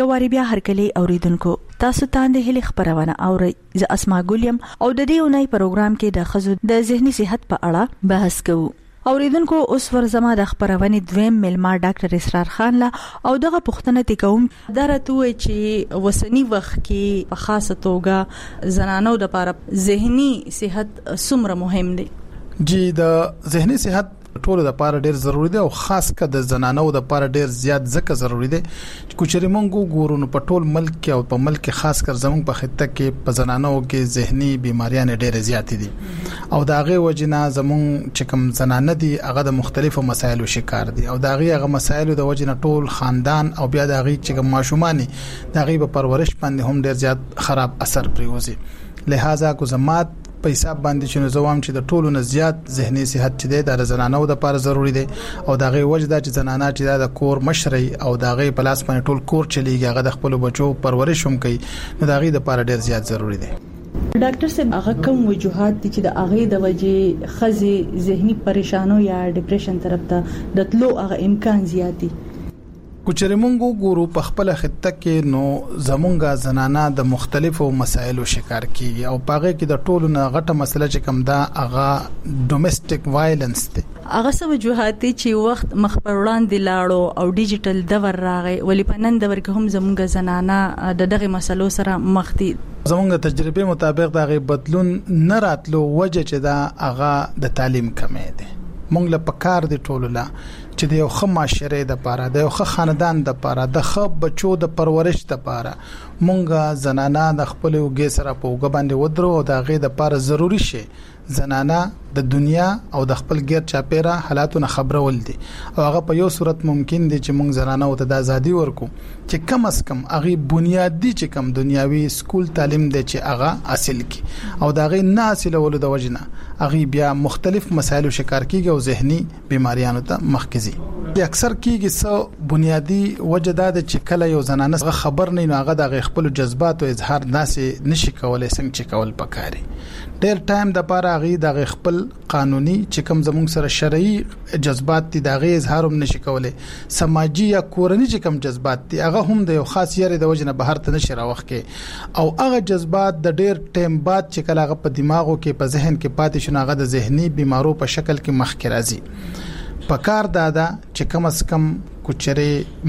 یو واری بیا هرکلی اوریدونکو تاسو ته د هلي خبرونه اوري ز اسما ګولیم او د دې اونۍ پروګرام کې د خزو د ذهني صحت په اړه بحث کوو. اوریدونکو اوس ورزما د خبرونه دویم ملما ډاکټر اسرار خان لا او دغه پوښتنه تکوم درته چې وسنی وخت کې په خاصه توګه زنانو د لپاره ذهني صحت څومره مهم دی؟ جی د ذهني صحت ټول د لپاره ډیر ضروری دی او خاص کر د زنانو د لپاره ډیر زیات ځکه ضروری دی چې کوچري مونږ ګورو نو په ټول ملک کې او په ملک کې خاص کر زمونږ په خطه کې په زنانو کې ذهني بیماریاں ډیر زیات دي او دا غي وجنه زمونږ چې کوم زنانه دي هغه د مختلفو مسایلو شکار دي او دا غي هغه مسایلو د وجنه ټول خاندان او بیا دا غي چې کوم ماشومان دا غي په پرورش باندې هم ډیر زیات خراب اثر پریوزي. لہذا کو زمات په حساب باندې چې نو زوام چې د ټولو نه زیات ذهني صحت چې دی د زنانو د لپاره ضروری دی او دا غي وجدا چې زنانه چې د کور مشري او دا غي پلاس باندې ټول کور چلیږي هغه د خپل بچو پرورش هم کوي نو دا غي د لپاره ډیر زیات ضروری دی. ډاکټر صاحب هغه کوم وجوهات دي چې د هغه د وجې خزي ذهني پریشانو یا ډیپریشن طرف ته د تلو هغه امکان زیات دي؟ کوچري مونږ ګورو په خپل خطه کې نو زمونږه زنانه د مختلفو مسایلو شکار کیږي او پاغه کې د ټولو نه غټه مسله چې کوم دا هغه ډومېسټک وایلنس دی. هغه څه وجوهات دي چې وخت مخ پر وړاندې لاړو او ډیجیټل دور راغی ولې په نن دور کې هم زمونږه زنانه د دغه مسلو سره مخ دي. زمونږ تجربه مطابق دا غي بدلون نه راتلو وجه چې دا هغه د تعلیم کمې دي. مونږ له پکار دي ټولو لا چې د یو ښه معاشره د پاره د یو ښه خاندان د پاره د ښه بچو د پرورش د پاره مونږه زنانه د خپل وګي سره په وګ باندې ودرو او د غي د پاره ضروری شي زنانه د دنیا او د خپل غیر چاپیره حالاتونه خبرول دي او هغه په یو صورت ممکن دي چې مونږ زنانه او د ازادي ورکو چې کم از کم هغه بنیادی چې کم دنیاوي سکول تعلیم دي چې هغه حاصل کی او دا غي نه حاصلول د وجنه هغه بیا مختلف مسایلو شکار کیږي او ذهني بیماریانو ته مخکزي. اکثر کیږي سو بنیادی وجداد چې کله یو زنانه خبر نه نه هغه د خپل جذبات او اظهار ناسي نشي کولای څنګه چې کول پکاري. ډیر ټایم د پاره غي د خپل قانوني چې کوم زموږ سره شرعي جذبات دي د غي اظهار هم نشي کولای. سماجی یا کورنی چې کوم جذبات دي هغه هم د یو خاص یری د وجنه بهر ته نشي راوخ کې او هغه جذبات د ډیر ټایم بعد چې کله هغه په دماغو کې په ذهن کې پاتې شونه هغه د ذهني بیمارو په شکل کې مخ کې راځي. پکار دادا چې کم از کم کوچري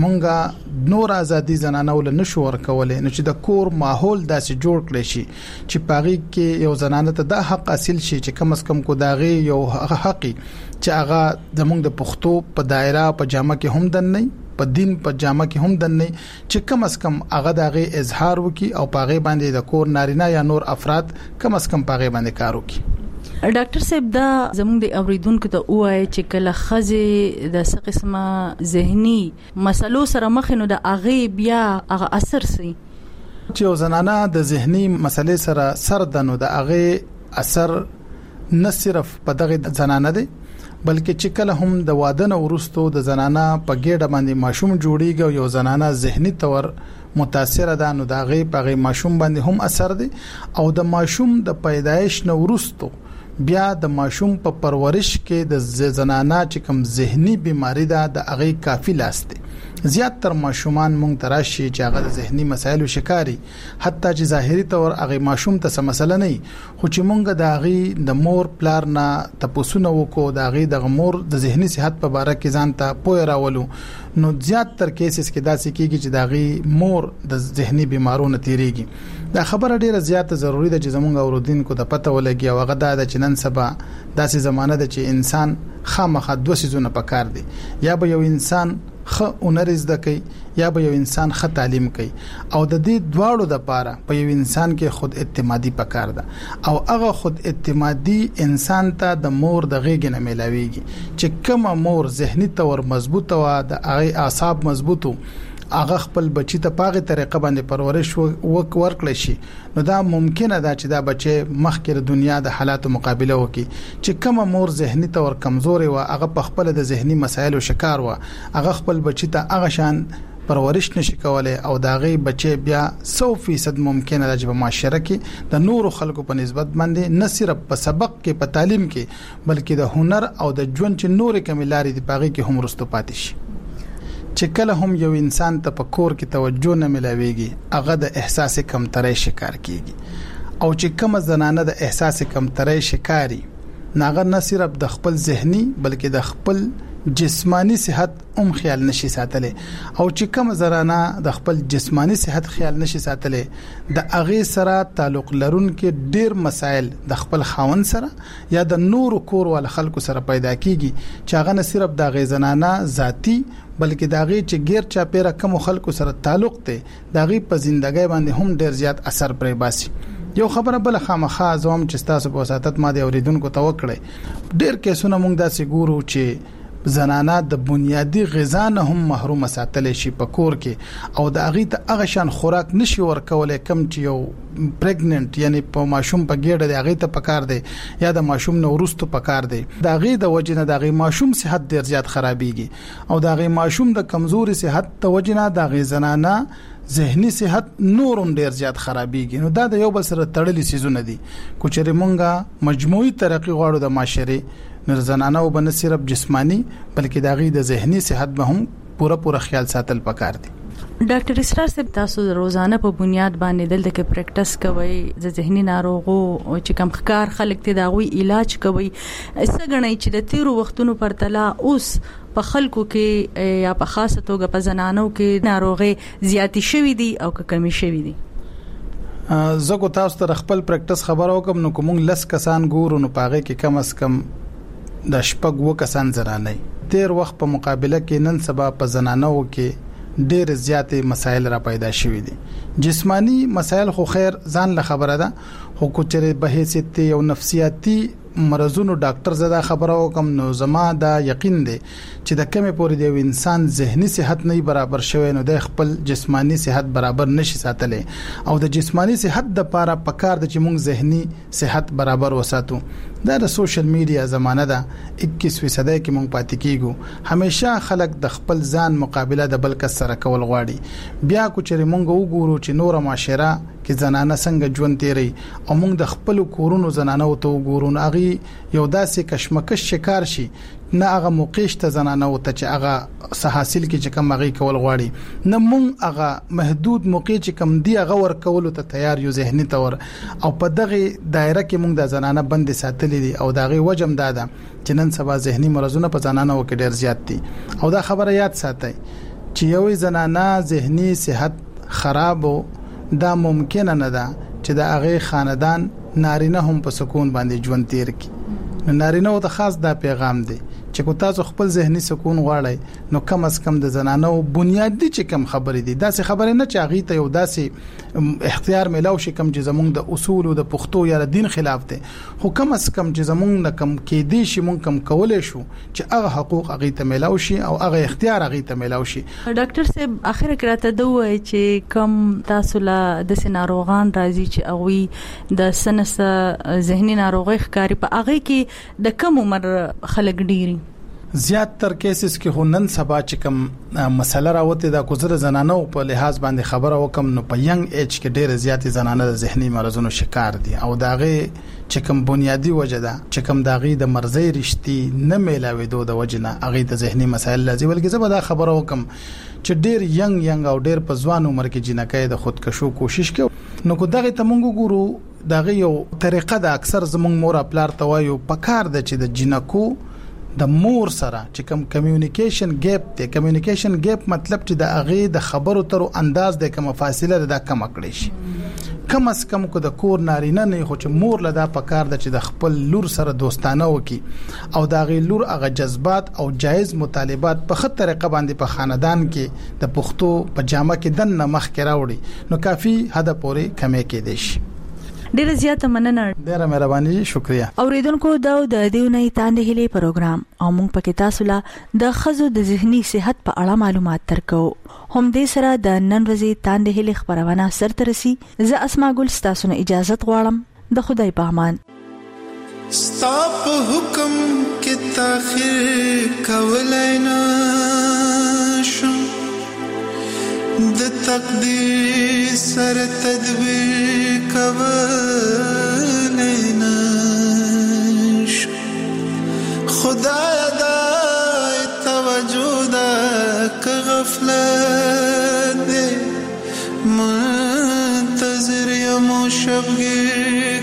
مونږه نور ازادي زنانه ول نشو ورکولې نو چې د کور ماحول داسې جوړ کړی شي چې پاغي کې یو زنانه ته د حق حاصل شي چې کم از کم کو داغي یو حقي چې هغه د مونږ د پښتو په دایره په جامه کې هم دن نه په دین په جامه کې هم دن نه چې کم از کم هغه داغي اظهار وکي او پاغي باندې د کور نارینه یا نور افراد کم از کم پاغي باندې کار وکي. ډاکټر صاحب دا زموږ د اوریدونکو ته وایي چې کله خزه د څه قسمه ذهني مسلو سره مخ نو د اغه بیا هغه اثر سي چې زنانه د ذهني مسلې سره سر دنو د اغه اثر نه صرف په دغه زنانه دي بلکې چې کله هم د واده نه ورستو د زنانه په ګډه باندې ماشوم جوړیږي او یو زنانه ذهني تور متاثر ده نو د اغه په ماشوم باندې هم اثر دي او د ماشوم د پیدایش نه ورستو بیا د ماشوم په پرورش کې د زنانه چې کوم ذهني بیماری ده د هغه کافی لاس دي. زیات تر ماشومان مونږ تراشي چې هغه د ذهني مسایلو شکاري حتی چې ظاهري تور هغه ماشوم ته څه مسله نه خو چې مونږ د هغه د مور پلار نه تپوسونه وکړو د هغه د مور د ذهني صحت په اړه کې ځان ته پوهه راولو نو زیات تر کیسز کې داسې کیږي چې د هغه مور د ذهني بیمارونو تیریږي. دا خبره ډیره زیاته ضروری ده چې زمونږ اوردونکو د پته ولګي او هغه د چنن سبا داسې زمانه ده چې انسان خامخا دوه سيزونه پکار دي یا به یو انسان خ اونرز دکې یا به یو انسان خ تعلیم کوي او د دې دواړو د پاره په یو انسان کې خود اعتمادي پکار ده او هغه خود اعتمادي انسان ته د مور د غېګ نه ملاويږي چې کومه مور ذهني تور مضبوطه و د هغه اعصاب مضبوطو هغه خپل بچی ته پاغه طریقه باندې پرورش وک ورکړي شي نو دا ممکنه ده چې دا بچي مخکې د دنیا د حالاتو مقابله وکړي چې کومه مور ذهني تور کمزوري و هغه په خپل د ذهني مسایلو شکار و هغه خپل بچی ته هغه شان پرورش نشي کولای او دا غي بچي بیا سو فیصد ممکنه ده چې په معاشره کې د نورو خلکو په نسبت باندې نه صرف په سبق کې په تعلیم کې بلکې د هنر او د ژوند چې نورې کملاري د پاغي کې هم رستو پاتې شي. چې کله هم یو انسان ته په کور کې توجه نه ملاويږي هغه د احساس کمترۍ شکار کیږي او چې کوم زنانه د احساس کمترۍ شکاري ناغه نه صرف د خپل ذهني بلکې د خپل جسمانی صحت هم خیال نشي ساتلی او چې کوم زنانه د خپل جسمانی صحت خیال نشي ساتلی د اغه سره تعلق لرونکو ډیر مسائل د خپل خاوند سره یا د نور کور ول خلکو سره پیدا کیږي چې هغه نه صرف د غي زنانه ذاتی بلکې داغي چې غیر چا پیره کوم خلکو سره تعلق ته داغي په ژوندۍ باندې هم ډیر زیات اثر پرې باسي. یو خبره بل خامخا زوم چې تاسو په وساتت ما دی اوریدونکو ته وکړي ډیر کیسونه مونږ داسې ګورو چې زنانه د بنیادی غذا نه هم محروم ساتل شي په کور کې او د اغه ته هغه شان خوراک نشي ورکولای کم چې یو پریګننټ یعنی په ماشوم په ګډه د اغه ته پکار دی یا د ماشوم نو ورستو پکار دی د اغه د وجنه د اغه ماشوم صحت ډیر زیات خرابيږي او د اغه ماشوم د کمزوري صحت د وجنه د اغه زنانه ذهني صحت نورم ډیر زیات خرابيږي. نو دا د یو بل سره تړلي سيزونه دي کوچري مونږه مجموعي ترقی غواړو د معاشره نر زنانه او بن صرف جسمانی بلکې داغي د ذهني صحت به هم پوره پوره خیال ساتل پکار دي. ډاکټر اسرار صاحب تاسو روزانه په بنیاد باندې دلته کې پریکټس کوي د ذهني ناروغو چې کم ښکار خلک ته داوی علاج کوي څنګه غنئ چې د تیرو وختونو پر تلا اوس په خلکو کې یا په خاصه توګه په زنانو کې ناروغي زیاتی شوې دي او کمی شوې دي. زه کو تاسو ته خپل پریکټس خبرو کوم نو کوم لس کسان ګورو نو پاغه کې کم اس کم د شپږ و کسان زنانه تیر وخت په مقابله کې نن سبا په زنانو کې ډېر زیاتې مسایل را پیدا شوې دي. جسمانی مسایل خو خیر ځان له خبره ده خو کوچره به هیڅ یو نفسیاتی مرزونو ډاکټر زدا خبره وکم نو زما دا یقین دی چې د کمې پورې دی انسان ذهني صحت نه برابر شوی نو د خپل جسمانی صحت برابر نشي ساتلی او د جسمانی صحت د لپاره پکار د چې موږ ذهني صحت برابر وساتو. دا د سوشل میډیا زمانہ ده اکیسویں صدۍ کې موږ پاتې کیږو همیشه خلک د خپل ځان مقابله د بل کس سره کول غواړي بیا کوچري موږ وګورو چې نور معاشره کې زنانه څنګه ژوند تیري او موږ د خپل کورونو زنانه او تو ګورو هغه یو داسې کشمکش شکار شي نه هغه موقعشت زنانه او ته چې هغه سحاصل کې چې کوم هغه کول غواړي نه مونږ هغه محدود موقع چې کوم دی هغه ور کول ته تیار یو ذهني تور او په دغه دایره کې مونږ د زنانه بند ساتلې دي او دغه وجم داده چې نن سبا ذهني مرزونه په زنانه وکړ ډیر زیات دي او دا خبره یاد ساتئ چې یو زنانه ذهني صحت خراب دا ممکن نه ده چې د هغه خاندان نارینه هم په سکون باندې ژوند تیر کړي. نارینه او د خاص دا پیغام دی چې کو تاسو خپل ذهني سکون غواړئ نو کم از کم د زنانو بنیادی چې کم خبرې دي داسې خبرې نه چې هغه ته یو داسې اختیار ملاو شي کم چې زمونږ د اصول او د پښتو یا د دین خلاف دي خو کم از کم چې زمونږ نه کم کې دي شي مونږ کم کولای شو چې هغه حقوق هغه ته ملاو شي او هغه اختیار هغه ته ملاو شي. ډاکټر صاحب اخر کې راته دوی چې کم تاسو لا د سيناروغان راځي چې هغه د سنس ذهني ناروغي ښکاری په هغه کې د کم عمر خلک ډیری زیات تر کیسز کې هنن سبا چې کوم مسله راوته د کوزر زنانو په لحاظ باندې خبره وکم نو په ینګ ایج کې ډېر زیات زنانه د ذهني مرزونو شکار دي او داغه چې کوم بنیادی وجه ده چې کوم داغه د مرزي رښتې نه میلاوي دوه د وجنه هغه د ذهني مسایل لازم ولګي زبر دا خبره وکم چې ډېر ینګ ینګ او ډېر په ځوان عمر کې جنکای د خودکشو کوشش کوي نو کو دغه تمنګ ګورو دغه یو طریقه د اکثر زمونږ مور خپل توایو پکار د چې د جنکو د مور سره چې کوم کمیونیکیشن ګیپ دی کمیونیکیشن ګیپ مطلب چې د اغه د خبرو تر انداز د کوم فاصله د کم کړی شي کم از کم کو د کور نارینه نه خو چې مور لدا پکار د چې د خپل لور سره دوستانه وکي او د اغه لور هغه جذبات او جایز مطالبات په خط طریقه باندې په خاندان کې د پښتو په جامه کې دنه مخ کې راوړي نو کافی حد پورې کمې کې دي شي. ډیره زیاته مننه ډیره مهرباني شکریا. اوریدونکو دا د دیونه تاندې هلي پروګرام او موږ پکې تاسو له د خزو د ذهني صحت په اړه معلومات ترکو هم دې سره د نن ورځې تاندې هلي خبرونه سره ترسي. زه اسماء ګل ستاسو نه اجازه غواړم د خدای په امان. ستاپ حکم کې تاخير کولای نه شو د تقدیر سره تدبیر کولای نه شو خدای دا توجه دا که غفلت دے منتظر یمو شبگیر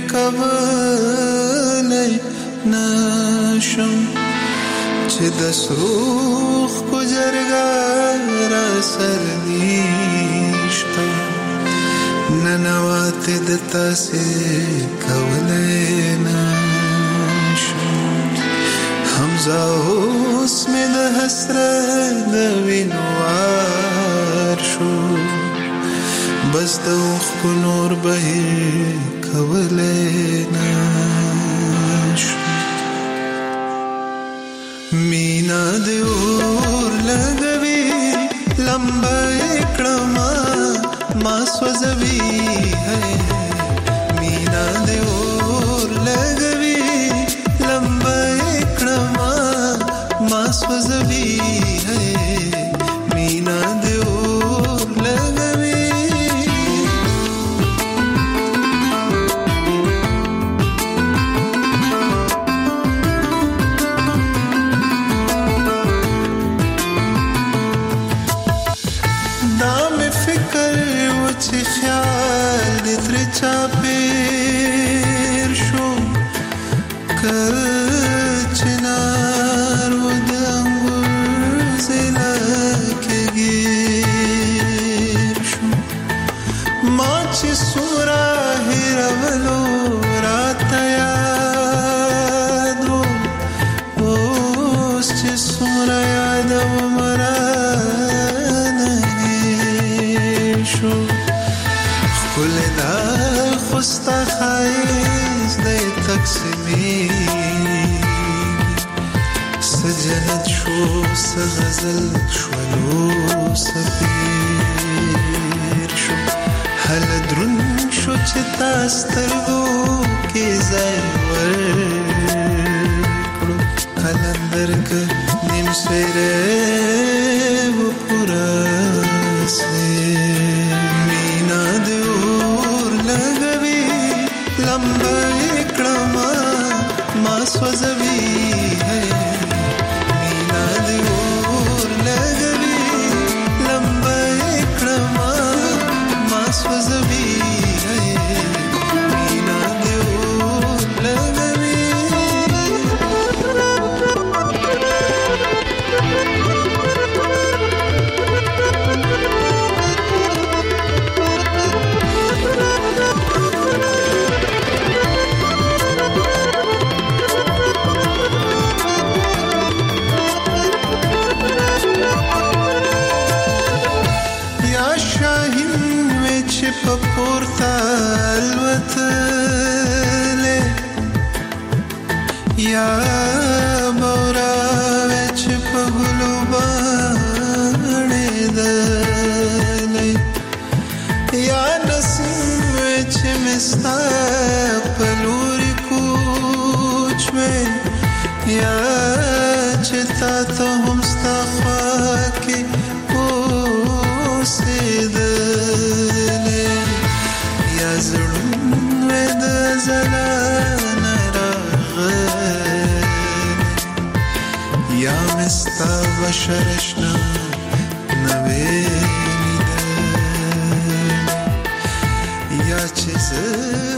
کولی نشم چه دسروخ کجرگا سر نیشتا ننوات دتا سے کولی نشم حمزه اوس می د حسرت د وینوار شو بس د اوخ په نور بهیر کولی نشو مینا د اور لګوي لمبه کړما ما سوځوي ہے مینا د اور لګوي لمبه سوزوی ہے مینا دے اور لگوی دام فکر وچی خیال دی تر چاپیر شو کچنا سورا هیرولو رات یادو اوس چې سورا یادو مرانه شو خل دا خوستا خایز د تقسیمی سجنت شو سغزل شولو سفیر شو حل درون شو چې تاسترګو کې ځای ورکړو قلندر که نیم سویره و پورا سه مینا د اور لګوي لمبه کړما ما سوځوي ہے مینا د اور لګوي لمبه کړما سوزوی ہے مینا دے اور لگوی پورتا الوتلے یا بورا وچ پغلو بانے دلے یا نسیم وچ مستا پلوری کوچ میں یا چتا تو ہمستا خواکی او سے دلے زړون د زلان راغلی یا مستا بشرشنا نوې لیدل یا چې